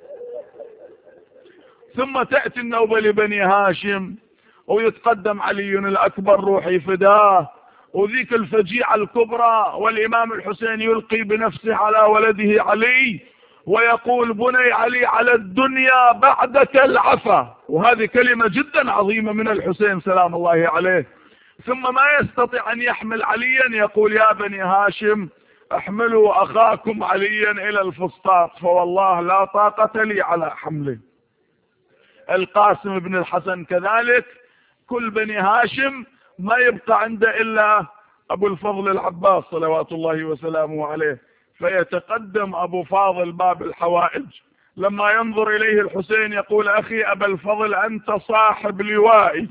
ثم تأتي النوبة لبني هاشم ويتقدم علي الأكبر روحي فداه، وذيك الفجيعة الكبرى، والإمام الحسين يلقي بنفسه على ولده علي ويقول بني علي على الدنيا بعدك العفا، وهذه كلمة جدا عظيمة من الحسين سلام الله عليه. ثم ما يستطيع أن يحمل عليا يقول يا بني هاشم احملوا أخاكم عليا إلى الفسطاط فوالله لا طاقة لي على حمله. القاسم بن الحسن كذلك، كل بني هاشم ما يبقى عنده إلا أبو الفضل العباس صلوات الله وسلامه عليه، فيتقدم أبو فاضل باب الحوائج، لما ينظر إليه الحسين يقول أخي أبا الفضل أنت صاحب لوائي،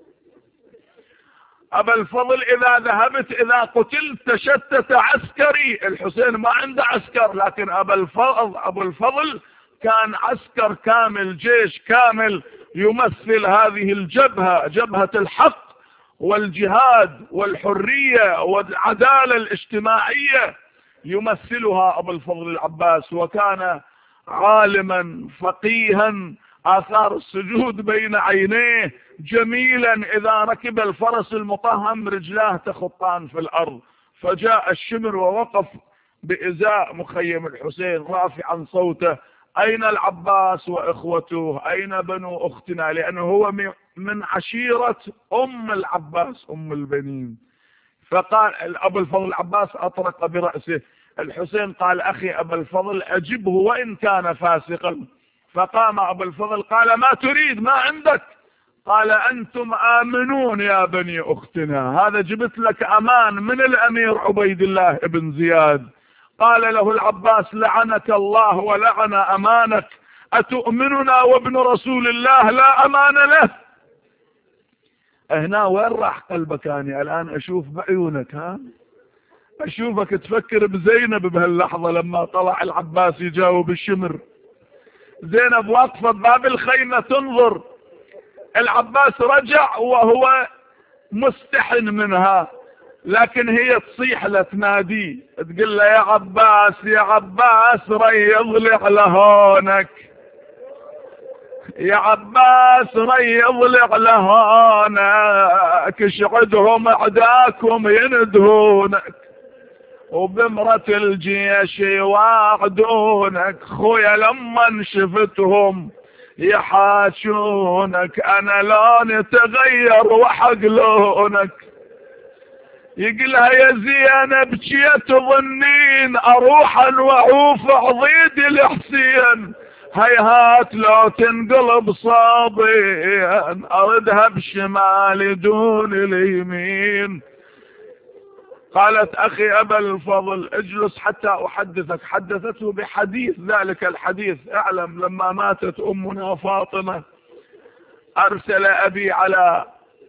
أبا الفضل إذا ذهبت إذا قتلت تشتت عسكري. الحسين ما عنده عسكر، لكن أبا الفضل أبو الفضل كان عسكر كامل، جيش كامل يمثل هذه الجبهة، جبهة الحق والجهاد والحرية والعدالة الاجتماعية يمثلها أبو الفضل العباس. وكان عالما فقيها آثار السجود بين عينيه، جميلا إذا ركب الفرس المطهم رجلاه تخطان في الأرض. فجاء الشمر ووقف بإزاء مخيم الحسين رافعا صوته أين العباس وإخوته، أين بنو أختنا، لأنه هو من عشيرة أم العباس أم البنين. فقال أبو الفضل العباس أطرق برأسه. الحسين قال أخي أبا الفضل أجبه وإن كان فاسقا. فقام أبو الفضل قال ما تريد، ما عندك؟ قال أنتم آمنون يا بني أختنا، هذا جبت لك أمان من الأمير عبيد الله بن زياد. قال له العباس لعنك الله ولعن أمانك، أتؤمننا وابن رسول الله لا أمان له؟ هنا وين راح قلبك؟ أنا الآن أشوف بعيونك، ها أشوفك تفكر بزينب بهاللحظة لما طلع العباس يجاوب الشمر. زينب واقفة بباب الخيمة تنظر، العباس رجع وهو مستحن منها، لكن هي تصيح له تناديه تقول له يا عباس يا عباس ريض لي على هونك، يا عباس ريض لي على هونك، اشعدهم اعداكم يندهونك وبمرة الجيش يواعدونك، خويا لما شفتهم يحاشونك انا لوني تغير وحق لونك. يقلها يا زينب بجيت ظنين اروح واعوف عضيد الحسين، هيهات لو تنقلب صابين اردها بشمال دون اليمين. قالت اخي ابا الفضل اجلس حتى احدثك. حدثته بحديث ذلك الحديث. اعلم لما ماتت امنا فاطمة ارسل ابي على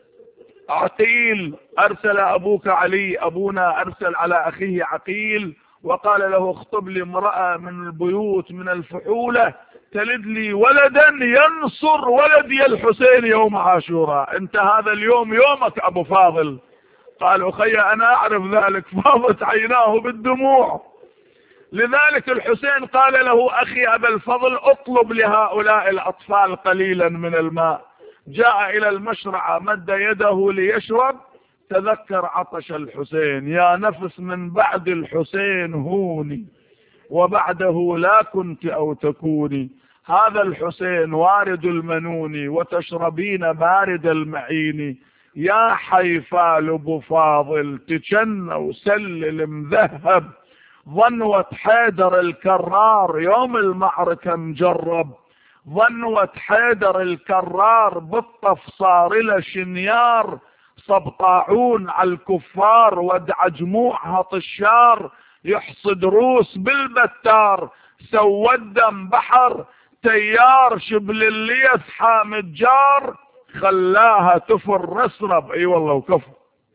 عقيل، ارسل ابوك علي ابونا ارسل على اخيه عقيل وقال له اخطب لي امرأة من البيوت من الفحولة تلد لي ولدا ينصر ولدي الحسين يوم عاشوراء، انت هذا اليوم يومك ابو فاضل. قال اخي انا اعرف ذلك، فاضت عيناه بالدموع. لذلك الحسين قال له اخي ابا الفضل اطلب لهؤلاء الاطفال قليلا من الماء. جاء الى المشرعة مد يده ليشرب، تذكر عطش الحسين، يا نفس من بعد الحسين هوني وبعده لا كنت او تكوني، هذا الحسين وارد المنون وتشربين بارد المعين، يا حيفال ابو فاضل تجن وسلل مذهب، ظنوة حيدر الكرار يوم المعركة مجرب، ظنوة حيدر الكرار بالطف صار له شنيار، صب طاعون على الكفار ودع جموعها طشار، يحصد روس بالبتار سود دم بحر تيار، شبل الليث حامد جار خلاها تفر رسرب. اي والله وكفر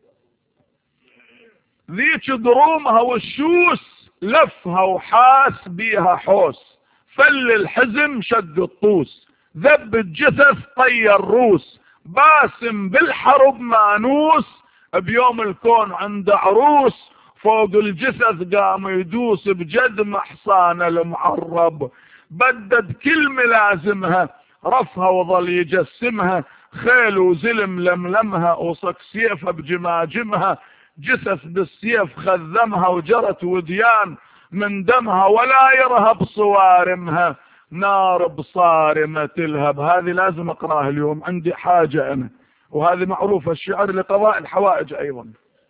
ذيك درومها والشوس لفها وحاس بيها حوس، فل الحزم شد الطوس، ذب الجثث طير روس، باسم بالحرب مانوس، بيوم الكون عند عروس، فوق الجثث قام يدوس بجد محصان المعرب، بدد كل ملازمها رفها وظل يجسمها، خيل وزلم لملمها وصك سيفها بجماجمها، جثث بالسيف خذمها وجرت وديان من دمها ولا يرهب صوارمها، نار بصارمة تلهب. هذه لازم اقراها اليوم، عندي حاجة انا، وهذه معروفة الشعر لقضاء الحوائج ايضا.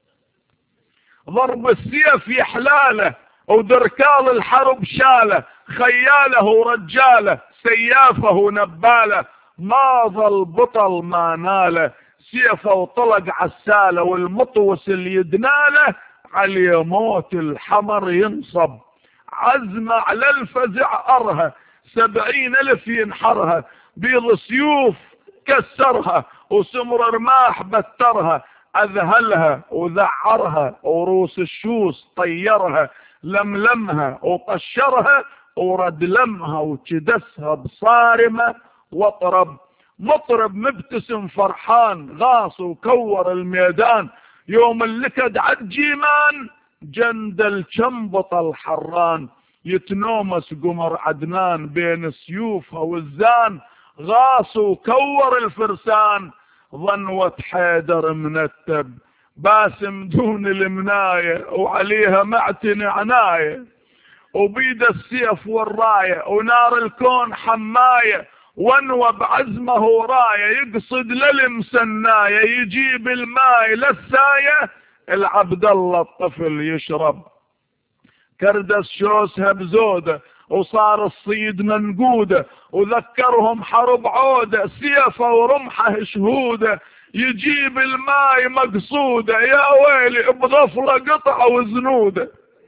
ضرب السيف يحلاله ودركال الحرب شاله، خياله ورجاله سيافه نباله، ما ظل بطل ما ناله، سيفه وطلق عساله، والمطوس اللي يدناله عليه موت الحمر ينصب، عزمه على الفزع ارها، سبعين الف ينحرها، بيض سيوف كسرها وسمر رماح بترها، اذهلها وذعرها وروس الشوس طيرها، لملمها وطشرها ورد لمها وكدسها بصارمة واطرب. مطرب مبتسم فرحان غاص وكور الميدان، يوم اللكد عالجيمان جندل شنبط الحران، يتنومس قمر عدنان بين سيوفها والزان، غاص وكور الفرسان. ظنوة حيدر منتب باسم دون المناية، وعليها معتن عناية، وبيد السيف والراية، ونار الكون حماية، وانوى بعزمه راية، يقصد للمسناية، يجيب الماي للساية، العبد الله الطفل يشرب. كردس شوسها بزودة وصار الصيد منقودة، وذكرهم حرب عودة، سيفه ورمحه شهودة، يجيب الماي مقصودة، يا ويلي بغفلة قطع وزنودة.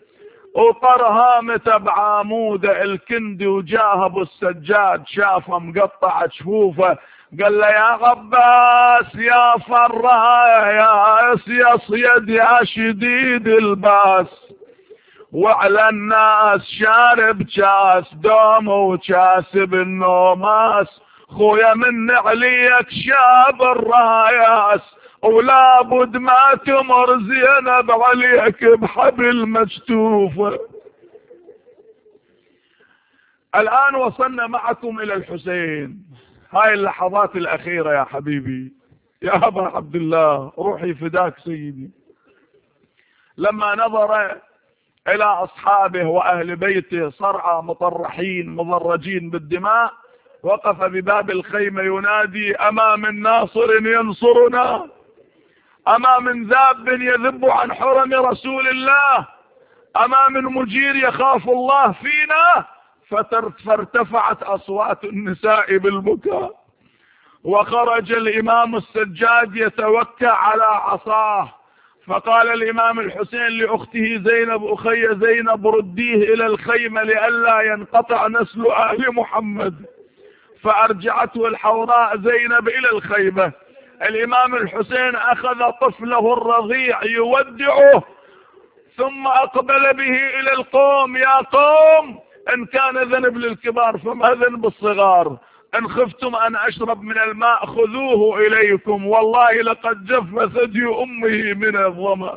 وطرهامته بعاموده الكندي، وجاه ابو السجاد شافه مقطع جفوفه، قال له يا عباس يا فرايا يا يا صيد يا شديد الباس، وعلى الناس شارب جاس دوم وشاسب النوماس، خويا من عليك شاب الراياس، ولا بد ما تمر زينب عليك بحبل مجتوفة. الآن وصلنا معكم إلى الحسين. هاي اللحظات الأخيرة يا حبيبي يا أبا عبد الله، روحي فداك سيدي. لما نظر إلى أصحابه وأهل بيته صرعى مطرحين مضرجين بالدماء، وقف بباب الخيمة ينادي: أما من ناصر ينصرنا؟ أما من ذاب يذب عن حرم رسول الله؟ أما من مجير يخاف الله فينا؟ فارتفعت أصوات النساء بالبكاء، وخرج الإمام السجاد يتوكى على عصاه، فقال الإمام الحسين لأخته زينب: أخي زينب رديه إلى الخيمة لئلا ينقطع نسل آل محمد. فأرجعته الحوراء زينب إلى الخيمة. الإمام الحسين أخذ طفله الرضيع يودعه، ثم أقبل به إلى القوم: يا قوم، إن كان ذنب للكبار فما ذنب الصغار، إن خفتم أن أشرب من الماء خذوه إليكم، والله لقد جف ثدي أمه من الظمأ.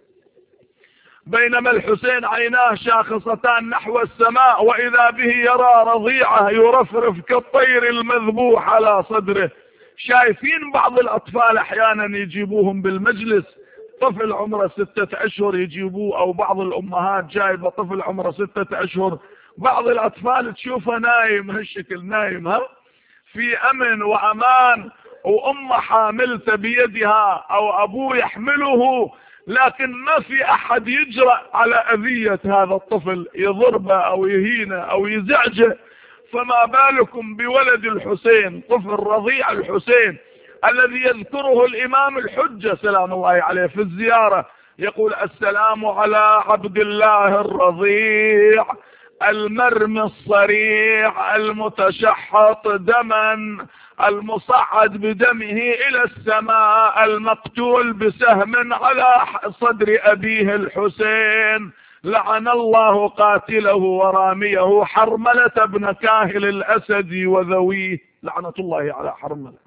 بينما الحسين عيناه شاخصتان نحو السماء، وإذا به يرى رضيعه يرفرف كالطير المذبوح على صدره. شايفين بعض الأطفال أحيانا يجيبوهم بالمجلس، طفل عمره ستة أشهر يجيبوه، أو بعض الأمهات جايبة طفل عمره ستة أشهر، بعض الأطفال تشوفه نايم هالشكل، نايم ها في أمن وأمان، وأم حاملته بيدها أو أبوه يحمله، لكن ما في أحد يجرأ على أذية هذا الطفل، يضربه أو يهينه أو يزعجه. فما بالكم بولد الحسين، طفل رضيع الحسين الذي يذكره الإمام الحجة سلام الله عليه في الزيارة، يقول: السلام على عبد الله الرضيع المرمي الصريع المتشحط دما المصعد بدمه إلى السماء، المقتول بسهم على صدر أبيه الحسين، لعن الله قاتله وراميه حرملة بن كاهل الأسد وذويه، لعنة الله على حرملة.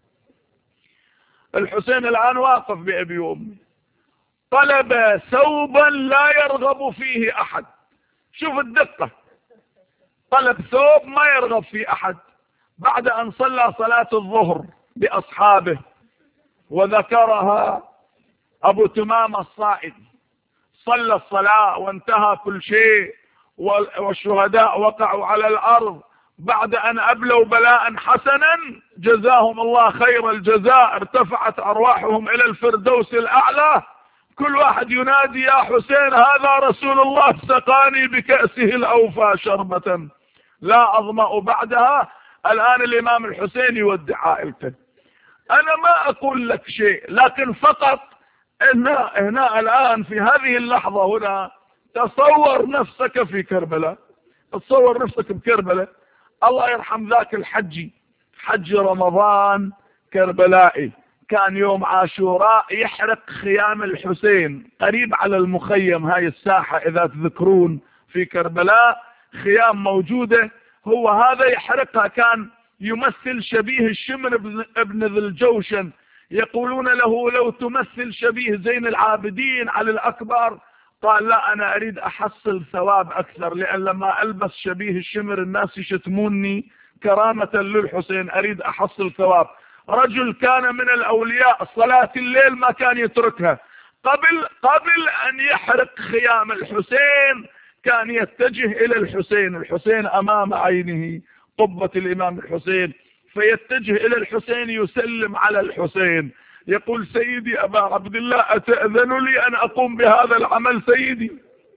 الحسين الآن واقف بأبي وأمي، طلب ثوبا لا يرغب فيه أحد. شوف الدقة، طلب ثوب ما يرغب فيه أحد. بعد أن صلى صلاة الظهر بأصحابه وذكرها أبو تمام الصائد، صلى الصلاة وانتهى كل شيء، والشهداء وقعوا على الأرض بعد أن أبلوا بلاء حسنا جزاهم الله خير الجزاء، ارتفعت أرواحهم إلى الفردوس الأعلى، كل واحد ينادي يا حسين هذا رسول الله سقاني بكأسه الأوفى شربة لا أظمأ بعدها. الآن الإمام الحسين يودع عائلته. أنا ما أقول لك شيء، لكن فقط هنا, هنا الآن في هذه اللحظة هنا تصور نفسك في كربلاء، تصور نفسك بكربلاء. الله يرحم ذاك الحجي، حج رمضان كربلائي، كان يوم عاشوراء يحرق خيام الحسين قريب على المخيم، هاي الساحة إذا تذكرون في كربلاء خيام موجودة، هو هذا يحرقها. كان يمثل شبيه الشمر ابن ذي الجوشن، يقولون له لو تمثل شبيه زين العابدين علي الأكبر. قال لا، أنا أريد أحصل ثواب أكثر، لأن لما ألبس شبيه الشمر الناس يشتموني كرامة للحسين، أريد أحصل ثواب. رجل كان من الأولياء، صلاة الليل ما كان يتركها. قبل قبل أن يحرق خيام الحسين كان يتجه إلى الحسين، الحسين أمام عينه قبة الإمام الحسين، فيتجه إلى الحسين يسلم على الحسين، يقول سيدي أبا عبد الله أتأذن لي أن أقوم بهذا العمل؟ سيدي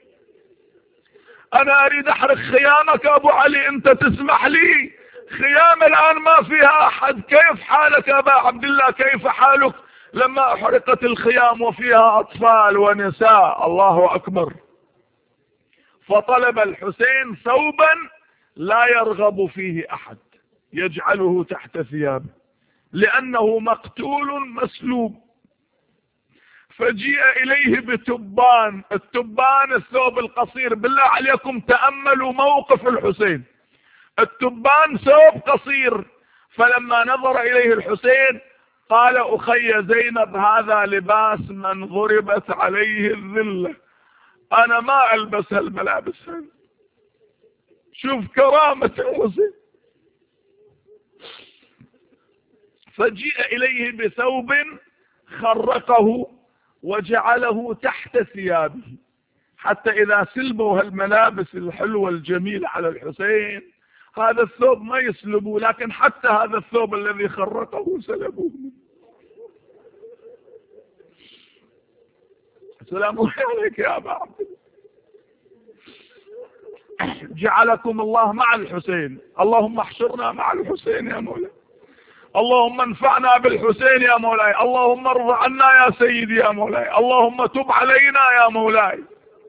أنا أريد أحرق خيامك أبو علي، أنت تسمح لي؟ خيام الآن ما فيها أحد، كيف حالك أبا عبد الله؟ كيف حالك لما أحرقت الخيام وفيها أطفال ونساء؟ الله أكبر. فطلب الحسين ثوبا لا يرغب فيه أحد يجعله تحت ثيابه، لأنه مقتول مسلوب. فجيء إليه بتبان، التبان الثوب القصير. بالله عليكم تأملوا موقف الحسين، التبان ثوب قصير. فلما نظر إليه الحسين قال أخي زينب هذا لباس من ضربت عليه الذلة، أنا ما ألبس هالملابس. شوف كرامة الحسين. فجيء إليه بثوب خرقه وجعله تحت ثيابه، حتى إذا سلبوا هالملابس الحلوة الجميلة على الحسين هذا الثوب ما يسلبوا، لكن حتى هذا الثوب الذي خرقه سلبوه. السلام عليك يا أبا عبد الله. جعلكم الله مع الحسين، اللهم احشرنا مع الحسين يا مولاي، اللهم انفعنا بالحسين يا مولاي، اللهم ارض عنا يا سيدي يا مولاي، اللهم تب علينا يا مولاي.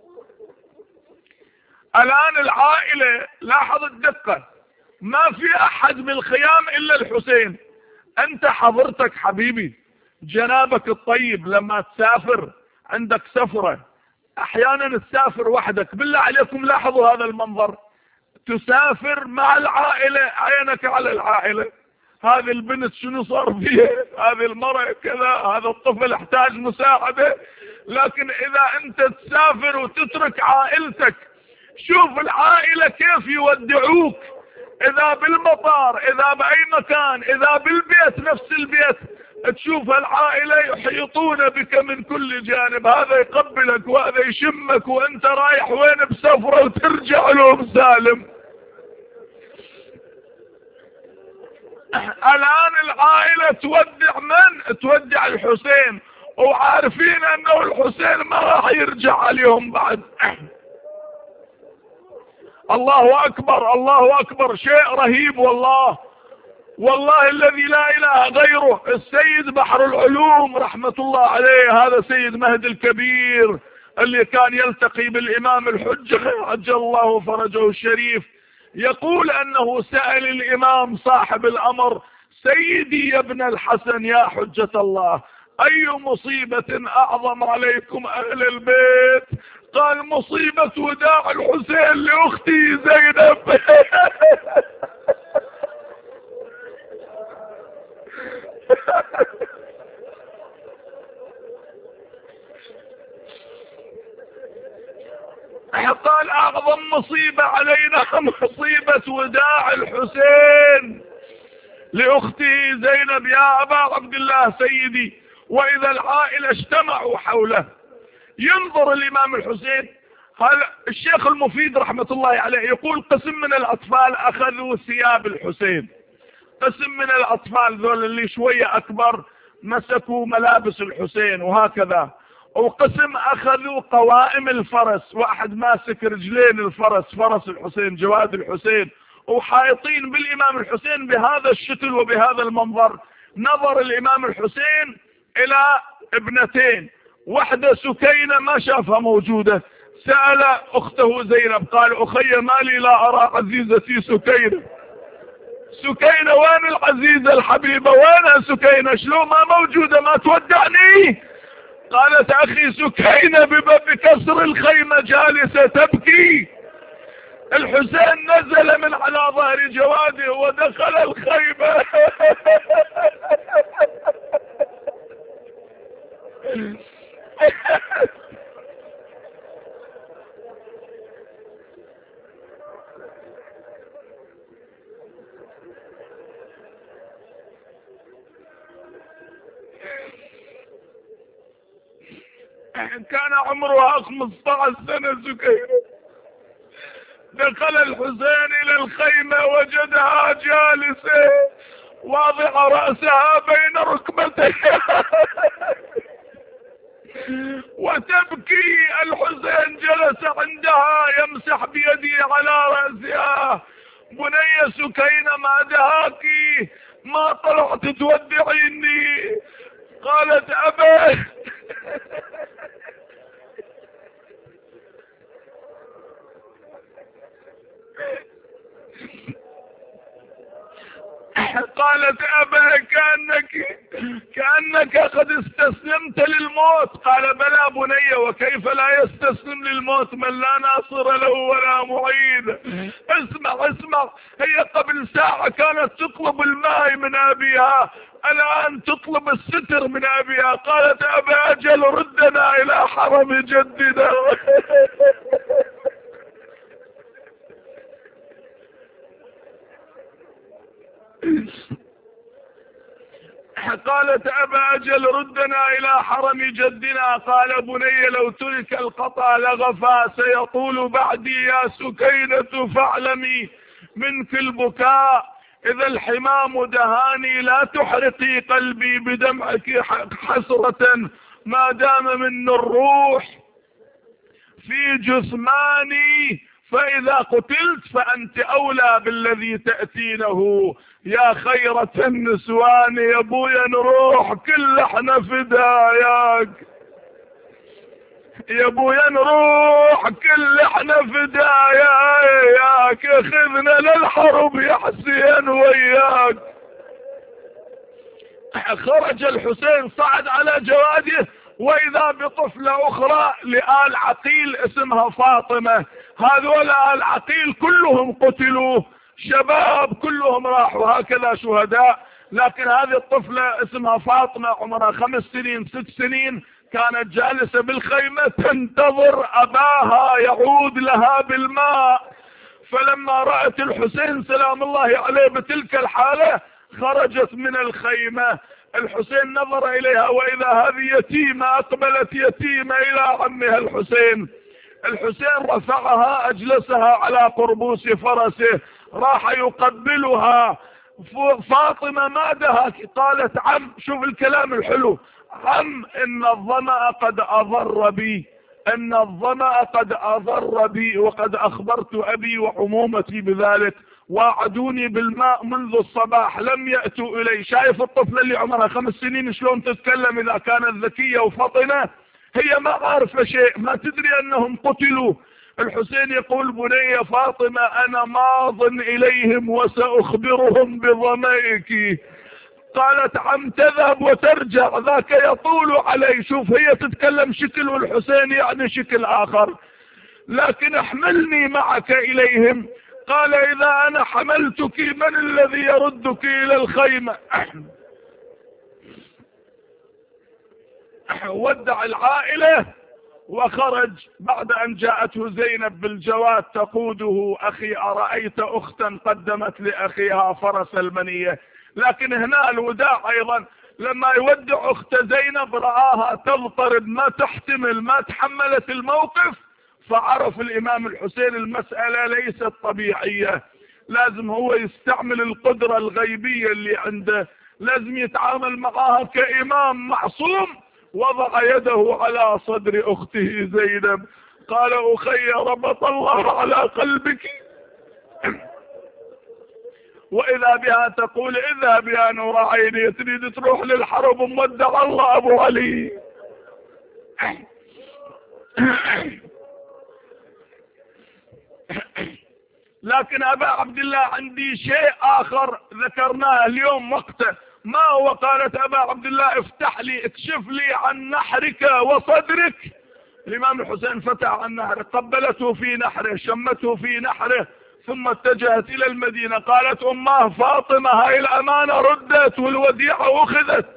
الآن العائلة لاحظ الدقة، ما في أحد بالخيام إلا الحسين. أنت حضرتك حبيبي جنابك الطيب لما تسافر عندك سفرة، أحيانا تسافر وحدك، بالله عليكم لاحظوا هذا المنظر، تسافر مع العائلة، عينك على العائلة، هذه البنت شنو صار فيها، هذه المرأة كذا، هذا الطفل احتاج مساعدة. لكن إذا أنت تسافر وتترك عائلتك، شوف العائلة كيف يودعوك، إذا بالمطار، إذا بأي مكان، إذا بالبيت نفس البيت، تشوف العائلة يحيطون بك من كل جانب، هذا يقبلك وهذا يشمك وانت رايح وين بسفرة وترجع لهم سالم. الآن العائلة تودع من؟ تودع الحسين، وعارفين انه الحسين ما راح يرجع عليهم بعد. الله اكبر الله اكبر، شيء رهيب والله، والله الذي لا اله غيره. السيد بحر العلوم رحمة الله عليه، هذا سيد مهدي الكبير اللي كان يلتقي بالامام الحجة عجل الله فرجه الشريف، يقول انه سأل الامام صاحب الامر سيدي يا ابن الحسن يا حجة الله اي مصيبة اعظم عليكم اهل البيت؟ قال مصيبة وداع الحسين لاختي زينب. قال اعظم مصيبة علينا مصيبة وداع الحسين لاخته زينب يا ابا عبد الله سيدي. واذا العائلة اجتمعوا حوله، ينظر الامام الحسين، قال الشيخ المفيد رحمة الله عليه يقول قسم من الأطفال أخذوا ثياب الحسين، قسم من الأطفال ذول اللي شوية أكبر مسكوا ملابس الحسين وهكذا، وقسم أخذوا قوائم الفرس، واحد ماسك رجلين الفرس، فرس الحسين جواد الحسين، وحايطين بالإمام الحسين بهذا الشكل وبهذا المنظر. نظر الإمام الحسين إلى ابنتين، واحدة سكينة ما شافها موجودة، سأل أخته زينب قال أخي ما لي لا أرى عزيزتي سكينة، سكينة وين العزيزة الحبيبة، وين سكينة شلون ما موجودة ما تودعني؟ قالت أخي سكينة بكسر الخيمة جالسة تبكي. الحسين نزل من على ظهر جواده ودخل الخيمة كان عمرها خمسة عشر سنة سكينة. دخل الحسين إلى الخيمة وجدها جالسة واضعة رأسها بين ركبتيها وتبكي. الحسين جلس عندها يمسح بيده على رأسها. بني سكينة ما دهاكي؟ ما طلعت تودعيني؟ قالت أبا قالت أبا كأنك كأنك قد استسلمت للموت. قال بلى بني، وكيف لا يستسلم للموت من لا ناصر له ولا معين؟ اسمع اسمع، هي قبل ساعة كانت تطلب الماء من أبيها، الآن تطلب الستر من أبيها. قالت أبا أجل ردنا إلى حرم جدنا. قالت أبا أجل ردنا إلى حرم جدنا. قال بني لو ترك القطع لغفى، سيطول بعدي يا سكينة فاعلمي منك البكاء. إذا الحمام دهاني لا تحرقي قلبي بدمعك حسرة، ما دام من الروح في جثماني، فإذا قتلت فأنت أولى بالذي تأتينه. يا خيرة النسوان يا ابويا نروح كل احنا فداياك، يا ابويا نروح كل احنا فداياك، اخذنا للحرب يا حسين وياك. خرج الحسين صعد على جواده، واذا بطفلة اخرى لآل عقيل اسمها فاطمة. هذول آل عقيل كلهم قتلوا، شباب كلهم راحوا هكذا شهداء، لكن هذه الطفلة اسمها فاطمة عمرها خمس سنين ست سنين، كانت جالسة بالخيمة تنتظر أباها يعود لها بالماء. فلما رأت الحسين سلام الله عليه بتلك الحالة خرجت من الخيمة. الحسين نظر إليها وإذا هذه يتيمة أقبلت يتيمة إلى عمها الحسين. الحسين رفعها أجلسها على قربوس فرسه، راح يقبلها. فاطمة ما دهك؟ قالت عم، شوف الكلام الحلو، عم إن الظمأ قد أضر بي، إن الظمأ قد أضر بي، وقد أخبرت أبي وعمومتي بذلك، واعدوني بالماء منذ الصباح لم يأتوا إلي. شايف الطفلة اللي عمرها خمس سنين شلون تتكلم إذا كانت ذكية وفطنة؟ هي ما عارفة شيء، ما تدري أنهم قتلوا. الحسين يقول بني فاطمة أنا ماض إليهم وسأخبرهم بظمئك. قالت عم تذهب وترجع، ذاك يطول علي. شوف هي تتكلم شكل والحسين يعني شكل آخر. لكن احملني معك إليهم. قال إذا أنا حملتك من الذي يردك إلى الخيمة؟ ودع العائلة وخرج بعد أن جاءته زينب بالجواد تقوده. أخي أرأيت أختا قدمت لأخيها فرس المنية. لكن هنا الوداع أيضا، لما يودع أخت زينب رآها تضطرب ما تحتمل ما تحملت الموقف، فعرف الإمام الحسين المسألة ليست طبيعية، لازم هو يستعمل القدرة الغيبية اللي عنده، لازم يتعامل معها كإمام معصوم. وضع يده على صدر أخته زينب، قال أخي ربط الله على قلبك، وإذا بها تقول اذهب يا نور عيني، تريد تروح للحرب ومودع الله أبو علي. لكن أبا عبد الله عندي شيء آخر ذكرناه اليوم وقته، ما هو؟ قالت أبا عبد الله افتح لي، اكشف لي عن نحرك وصدرك. الإمام الحسين فتح عن نحره، قبلته في نحره، شمته في نحره، ثم اتجهت إلى المدينة. قالت أمه فاطمة هاي الأمانة ردت والوديعة أخذت.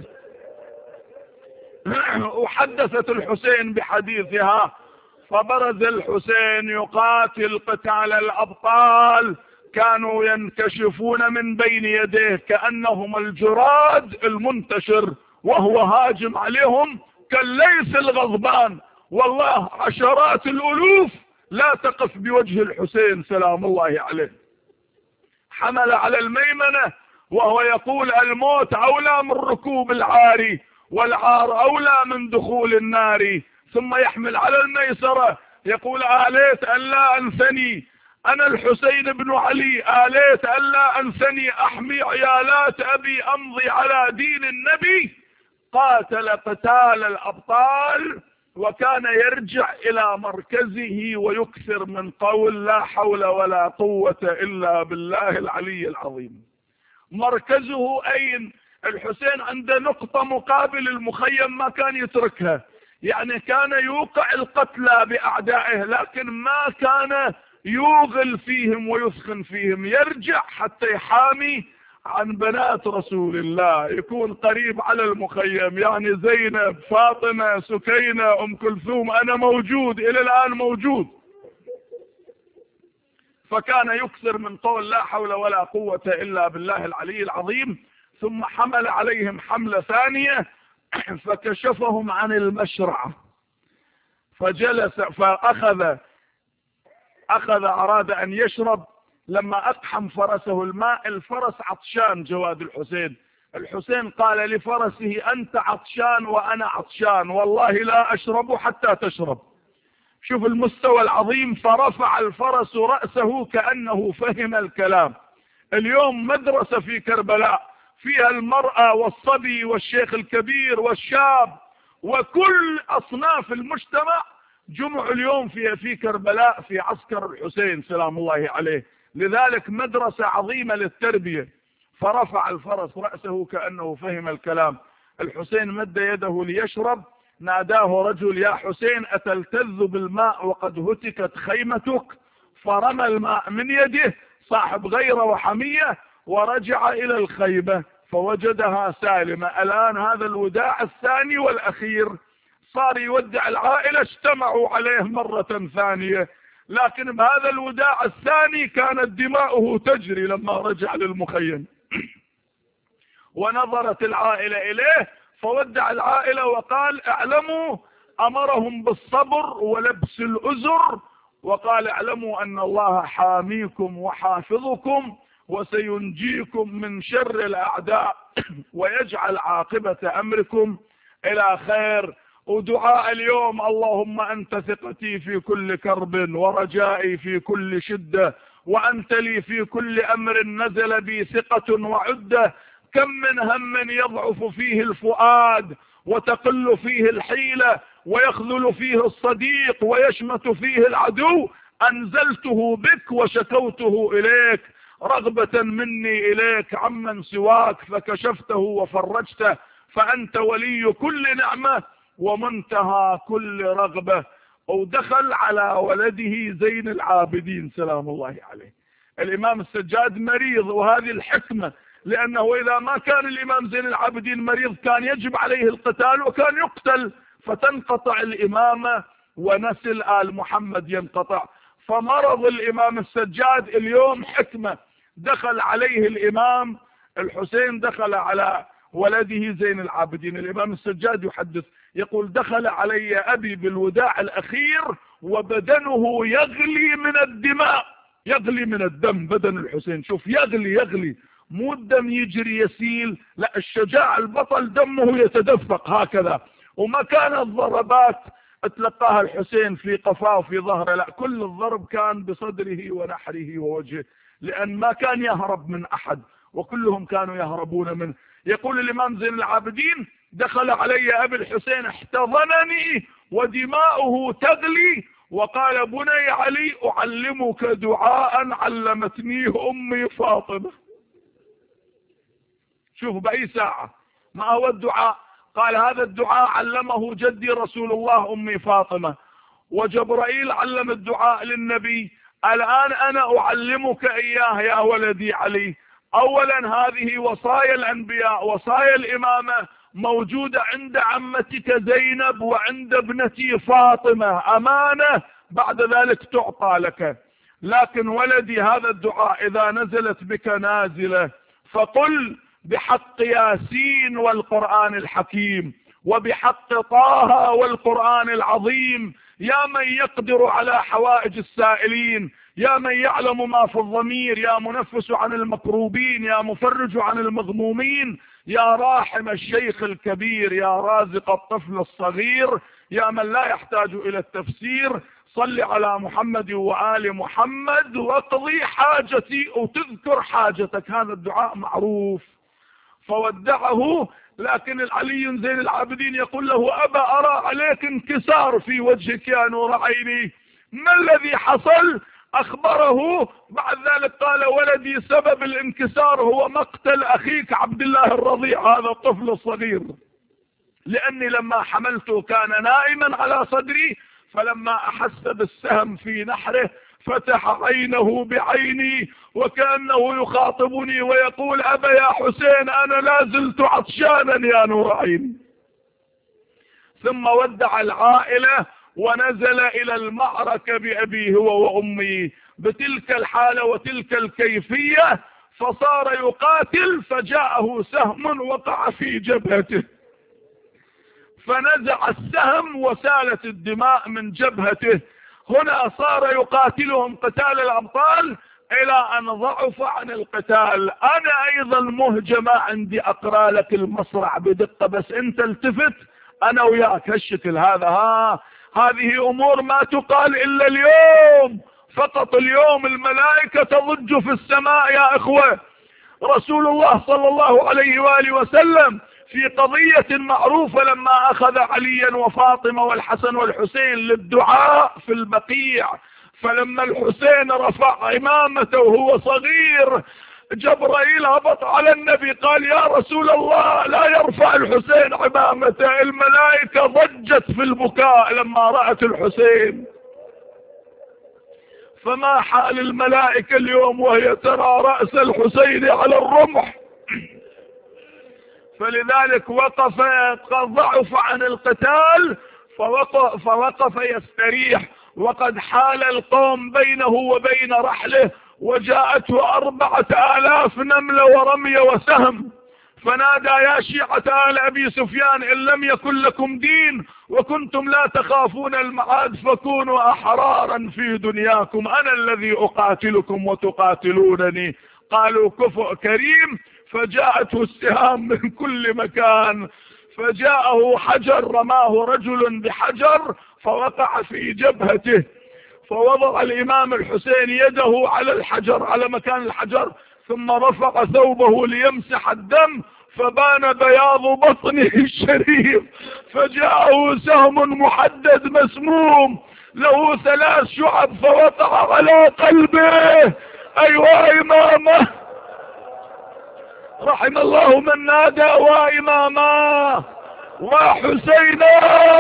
وحدثت الحسين بحديثها، فبرز الحسين يقاتل قتال الأبطال، كانوا ينكشفون من بين يديه كأنهم الجراد المنتشر، وهو هاجم عليهم كالليث الغضبان. والله عشرات الألوف لا تقف بوجه الحسين سلام الله عليه. حمل على الميمنة وهو يقول الموت أولى من ركوب العاري، والعار أولى من دخول النار. ثم يحمل على الميسرة يقول آليت ألا أنثني أنا الحسين بن علي، آليت ألا أنثني أحمي عيالات أبي أمضي على دين النبي. قاتل قتال الأبطال، وكان يرجع إلى مركزه ويكثر من قول لا حول ولا قوة إلا بالله العلي العظيم. مركزه أين؟ الحسين عنده نقطة مقابل المخيم ما كان يتركها، يعني كان يوقع القتلى بأعدائه، لكن ما كان يوغل فيهم ويثخن فيهم، يرجع حتى يحامي عن بنات رسول الله، يكون قريب على المخيم، يعني زينب، فاطمة، سكينة، أم كلثوم، أنا موجود، إلى الآن موجود. فكان يكثر من قول لا حول ولا قوة إلا بالله العلي العظيم. ثم حمل عليهم حملة ثانية فكشفهم عن المشرعة، فجلس فأخذ أخذ أراد أن يشرب، لما أقحم فرسه الماء، الفرس عطشان جواد الحسين. الحسين قال لفرسه أنت عطشان وأنا عطشان، والله لا أشرب حتى تشرب. شوف المستوى العظيم. فرفع الفرس رأسه كأنه فهم الكلام. اليوم مدرسة في كربلاء فيها المرأة والصبي والشيخ الكبير والشاب وكل أصناف المجتمع جمعوا اليوم في في كربلاء في عسكر الحسين سلام الله عليه. لذلك مدرسة عظيمة للتربية. فرفع الفرس رأسه كأنه فهم الكلام. الحسين مد يده ليشرب، ناداه رجل يا حسين أتلتذ بالماء وقد هتكت خيمتك؟ فرمى الماء من يده صاحب غيرة وحمية ورجع إلى الخيبة فوجدها سالمة. الآن هذا الوداع الثاني والأخير، صار يودع العائلة، اجتمعوا عليه مرة ثانية، لكن بهذا الوداع الثاني كانت دماؤه تجري لما رجع للمخيم. ونظرت العائلة إليه فودع العائلة وقال اعلموا، أمرهم بالصبر ولبس الأزر، وقال اعلموا أن الله حاميكم وحافظكم وسينجيكم من شر الأعداء ويجعل عاقبة أمركم إلى خير. ودعاء اليوم اللهم أنت ثقتي في كل كرب ورجائي في كل شدة، وأنت لي في كل أمر نزل بي ثقة وعدة. كم من هم يضعف فيه الفؤاد وتقل فيه الحيلة ويخذل فيه الصديق ويشمت فيه العدو، أنزلته بك وشكوته إليك رغبة مني إليك عمن سواك، فكشفته وفرجته، فأنت ولي كل نعمة ومنتهى كل رغبة. ودخل على ولده زين العابدين سلام الله عليه. الإمام السجاد مريض، وهذه الحكمة، لأنه إذا ما كان الإمام زين العابدين مريض كان يجب عليه القتال وكان يقتل، فتنقطع الإمامة ونسل آل محمد ينقطع. فمرض الإمام السجاد اليوم حكمة. دخل عليه الإمام الحسين، دخل على ولده زين العابدين. الإمام السجاد يحدث يقول دخل علي أبي بالوداع الأخير وبدنه يغلي من الدماء، يغلي من الدم بدن الحسين. شوف، يغلي يغلي، مو الدم يجري يسيل، لا، الشجاع البطل دمه يتدفق هكذا. وما كانت ضربات اتلقاها الحسين في قفاه وفي ظهره، لا، كل الضرب كان بصدره ونحره ووجهه، لأن ما كان يهرب من أحد وكلهم كانوا يهربون منه. يقول الإمام زين العابدين: دخل علي أبي الحسين احتضنني ودماؤه تغلي وقال: بني علي، أعلمك دعاء علمتنيه أمي فاطمة. شوفوا بأي ساعة، ما هو الدعاء؟ قال: هذا الدعاء علمه جدي رسول الله أمي فاطمة، وجبرائيل علم الدعاء للنبي، الآن أنا أعلمك إياه يا ولدي علي. أولا، هذه وصايا الأنبياء، وصايا الإمامة موجودة عند عمتك زينب وعند ابنتي فاطمة، أمانة، بعد ذلك تعطى لك. لكن ولدي، هذا الدعاء إذا نزلت بك نازلة فقل: بحق ياسين والقرآن الحكيم، وبحق طه والقرآن العظيم، يا من يقدر على حوائج السائلين، يا من يعلم ما في الضمير، يا منفس عن المكروبين، يا مفرج عن المغمومين، يا راحم الشيخ الكبير، يا رازق الطفل الصغير، يا من لا يحتاج إلى التفسير، صل على محمد وآل محمد واقضي حاجتي، وتذكر حاجتك. هذا الدعاء معروف. فودعه، لكن العلي زين العابدين يقول له: أبا أرى عليك انكسار في وجهك يا نور عيني، ما الذي حصل؟ أخبره. بعد ذلك قال: ولدي، سبب الانكسار هو مقتل أخيك عبد الله الرضيع، هذا الطفل الصغير، لأني لما حملته كان نائما على صدري، فلما أحس بالسهم في نحره فتح عينه بعيني وكأنه يخاطبني ويقول: أبا يا حسين، أنا لا زلت عطشانا يا نور عيني. ثم ودع العائلة ونزل إلى المعركة بأبيه هو وأمي بتلك الحالة وتلك الكيفية، فصار يقاتل، فجاءه سهم وقع في جبهته، فنزع السهم وسالت الدماء من جبهته. هنا صار يقاتلهم قتال الأبطال إلى أن ضعف عن القتال. أنا أيضا مهجمة عندي، أقرأ لك المصرع بدقة، بس أنت التفت أنا وياك هالشكل هذا. ها هذه أمور ما تقال إلا اليوم، فقط اليوم الملائكة تضج في السماء يا إخوة. رسول الله صلى الله عليه وآله وسلم في قضية معروفة لما أخذ عليا وفاطمة والحسن والحسين للدعاء في البقيع، فلما الحسين رفع عمامته وهو صغير، جبرائيل هبط على النبي قال: يا رسول الله، لا يرفع الحسين عمامته. الملائكة ضجت في البكاء لما رأت الحسين. فما حال الملائكة اليوم وهي ترى رأس الحسين على الرمح؟ فلذلك وقف، قد ضعف عن القتال فوقف, فوقف يستريح، وقد حال القوم بينه وبين رحله، وجاءته أربعة آلاف نملة ورمية وسهم، فنادى: يا شيعة آل أبي سفيان، إن لم يكن لكم دين وكنتم لا تخافون المعاد فكونوا أحرارا في دنياكم، أنا الذي أقاتلكم وتقاتلونني. قالوا: كفؤ كريم. فجاءته السهام من كل مكان، فجاءه حجر رماه رجل بحجر فوقع في جبهته، فوضع الإمام الحسين يده على الحجر، على مكان الحجر، ثم رفع ثوبه ليمسح الدم فبان بياض بطنه الشريف، فجاءه سهم محدد مسموم له ثلاث شعب فوقع على قلبه. أيها إمامه، رحم الله من نادى: وإماما وحسينا.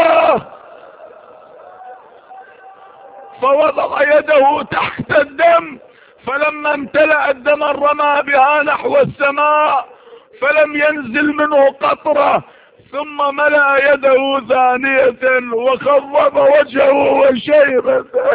فوضع يده تحت الدم، فلما امتلأ الدم رمى بها نحو السماء فلم ينزل منه قطرة، ثم ملأ يده ثانية وخضب وجهه وشيبته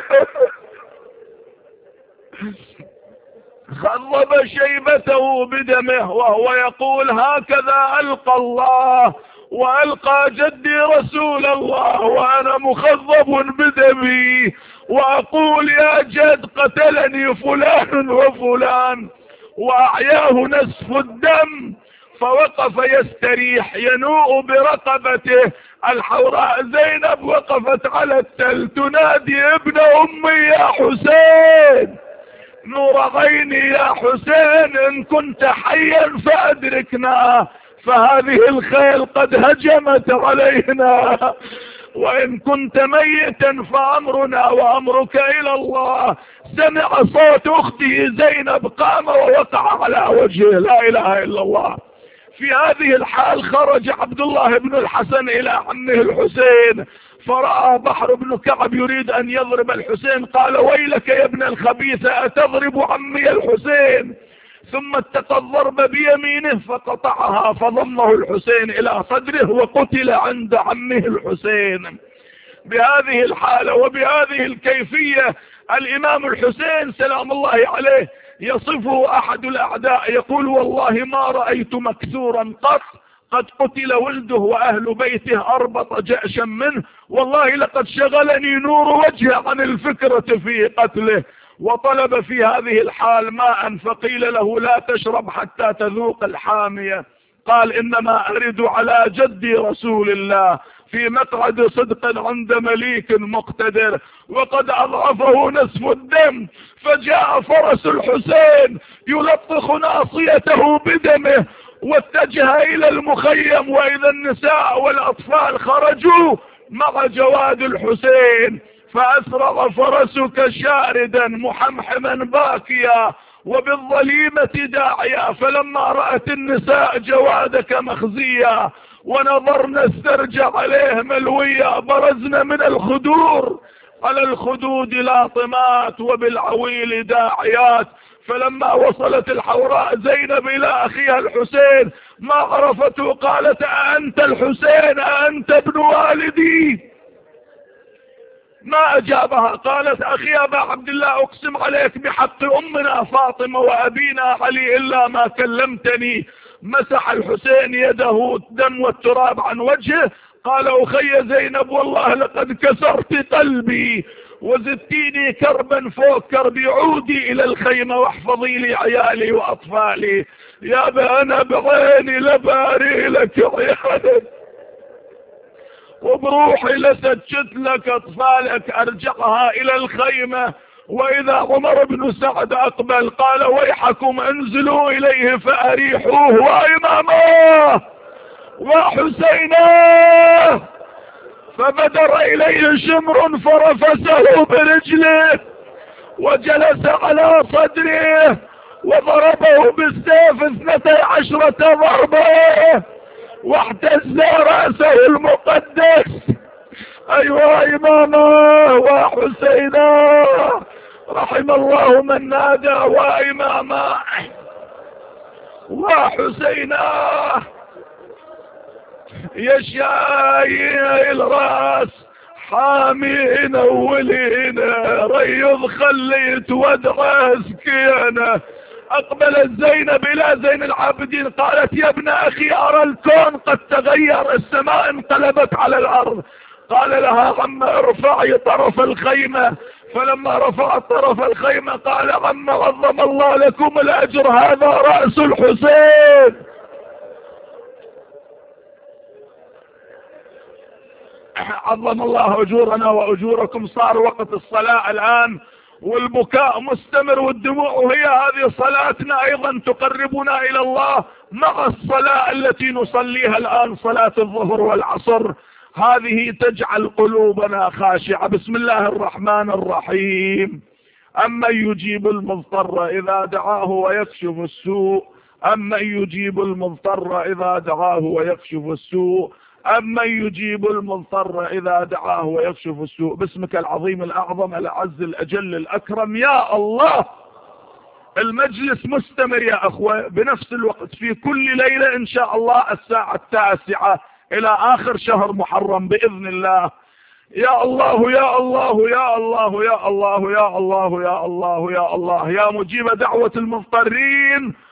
خضب شيبته بدمه وهو يقول: هكذا ألقى الله وألقى جدي رسول الله وأنا مخضب بدمي وأقول يا جد قتلني فلان وفلان، وأعياه نسف الدم، فوقف يستريح ينوء برقبته. الحوراء زينب وقفت على التل تنادي ابن أمي يا حسين، نور عيني يا حسين، إن كنت حيا فأدركنا، فهذه الخيل قد هجمت علينا، وإن كنت ميتا فأمرنا وأمرك إلى الله. سمع صوت أختي زينب، قام ووقع على وجهه، لا إله إلا الله. في هذه الحال خرج عبد الله بن الحسن إلى عمه الحسين، فرأى بحر بن كعب يريد أن يضرب الحسين، قال ويلك يا ابن الخبيثة أتضرب عمي الحسين؟ ثم اتقى الضرب بيمينه فقطعها، فضمه الحسين إلى صدره وقتل عند عمه الحسين. بهذه الحالة وبهذه الكيفية الإمام الحسين سلام الله عليه يصفه أحد الأعداء يقول والله ما رأيت مكسورا قط، قد قتل ولده وأهل بيته أربط جأشا منه، والله لقد شغلني نور وجهه عن الفكرة في قتله. وطلب في هذه الحال ماء، فقيل له لا تشرب حتى تذوق الحامية، قال إنما أرد على جدي رسول الله في مقعد صدق عند مليك مقتدر، وقد أضعفه نسف الدم. فجاء فرس الحسين يلطخ ناصيته بدمه، واتجه إلى المخيم، وإذا النساء والأطفال خرجوا مع جواد الحسين، فأسرع فرسك شاردا محمحما باكيا وبالظليمة داعيا، فلما رأت النساء جوادك مخزيا ونظرنا استرجع عليه ملويا، برزنا من الخدور على الخدود لاطمات وبالعويل داعيات. فلما وصلت الحوراء زينب إلى أخيها الحسين ما عرفته، قالت أأنت الحسين أأنت ابن والدي؟ ما أجابها. قالت أخي أبا عبد الله أقسم عليك بحق أمنا فاطمة وأبينا علي إلا ما كلمتني. مسح الحسين يده الدم والتراب عن وجهه، قال أخي زينب والله لقد كسرت قلبي وزدتيني كربا فوق كربي، عودي إلى الخيمة واحفظي لي عيالي وأطفالي. يا أنا بعيني لباري لك عيالك وبروحي لسجت لك أطفالك، أرجعها إلى الخيمة. وإذا عمر بن سعد أقبل قال ويحكم انزلوا إليه فأريحوه وإماماه وحسيناه. فبدر إليه شمر فرفسه برجله وجلس على صدره وضربه بالسيف اثنتي عشرة ضربة واحتز رأسه المقدس. أيها إماما وحسينا، رحم الله من نادى وإماما وحسينا. يا شاي الراس حامين ولينا ريض خليت ودعه سكينه. اقبلت زينب الى زين العابدين قالت يا ابن اخي ارى الكون قد تغير، السماء انقلبت على الارض. قال لها عم ارفعي طرف الخيمة، فلما رفعت طرف الخيمة قال عم عظم الله لكم الاجر، هذا رأس الحسين. عظم الله اجورنا واجوركم. صار وقت الصلاة الان والبكاء مستمر والدموع، هي هذه صلاتنا ايضا تقربنا الى الله مع الصلاة التي نصليها الان، صلاة الظهر والعصر، هذه تجعل قلوبنا خاشعة. بسم الله الرحمن الرحيم. أمن يجيب المضطر إذا دعاه ويكشف السوء، أمن يجيب المضطر إذا دعاه ويكشف السوء، أمن يجيب المضطر إذا دعاه ويكشف السوء. باسمك العظيم الأعظم الأعز الأجل الأكرم يا الله. المجلس مستمر يا أخوة بنفس الوقت في كل ليلة إن شاء الله الساعة التاسعة إلى آخر شهر محرم بإذن الله. يا الله يا الله يا الله يا الله يا الله يا الله يا الله يا مجيب دعوة المضطرين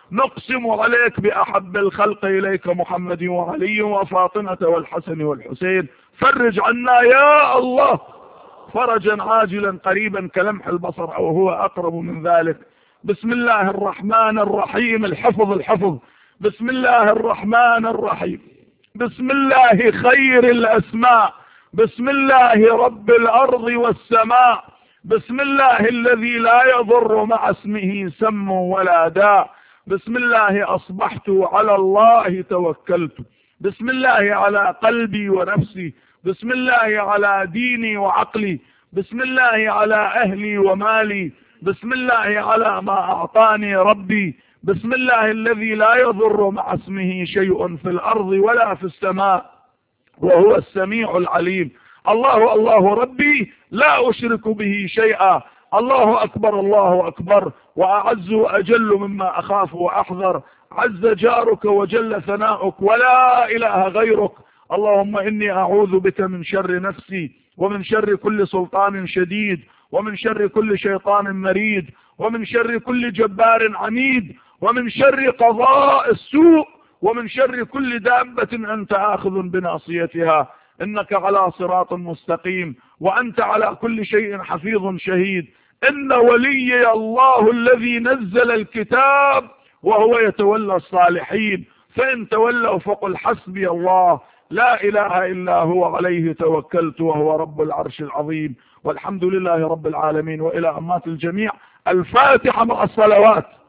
نقسم عليك بأحب الخلق إليك محمد وعلي وفاطمة والحسن والحسين، فرج عنا يا الله فرجا عاجلا قريبا كلمح البصر أو هو أقرب من ذلك. بسم الله الرحمن الرحيم، الحفظ الحفظ. بسم الله الرحمن الرحيم، بسم الله خير الأسماء، بسم الله رب الأرض والسماء، بسم الله الذي لا يضر مع اسمه سم ولا داء، بسم الله أصبحت على الله توكلت، بسم الله على قلبي ونفسي، بسم الله على ديني وعقلي، بسم الله على أهلي ومالي، بسم الله على ما أعطاني ربي، بسم الله الذي لا يضر مع اسمه شيء في الأرض ولا في السماء وهو السميع العليم. الله الله ربي لا أشرك به شيئا. الله أكبر الله أكبر، وأعز وأجل مما أخاف وأحذر، عز جارك وجل ثناؤك ولا إله غيرك. اللهم إني أعوذ بك من شر نفسي، ومن شر كل سلطان شديد، ومن شر كل شيطان مريد، ومن شر كل جبار عنيد، ومن شر قضاء السوء، ومن شر كل دابة أنت آخذ بناصيتها. إنك على صراط مستقيم، وأنت على كل شيء حفيظ شهيد. إن وليي الله الذي نزل الكتاب وهو يتولى الصالحين، فإن تولوا فقل حسبي الله لا إله إلا هو عليه توكلت وهو رب العرش العظيم. والحمد لله رب العالمين، وإلى أمات الجميع. الفاتحة مع الصلوات.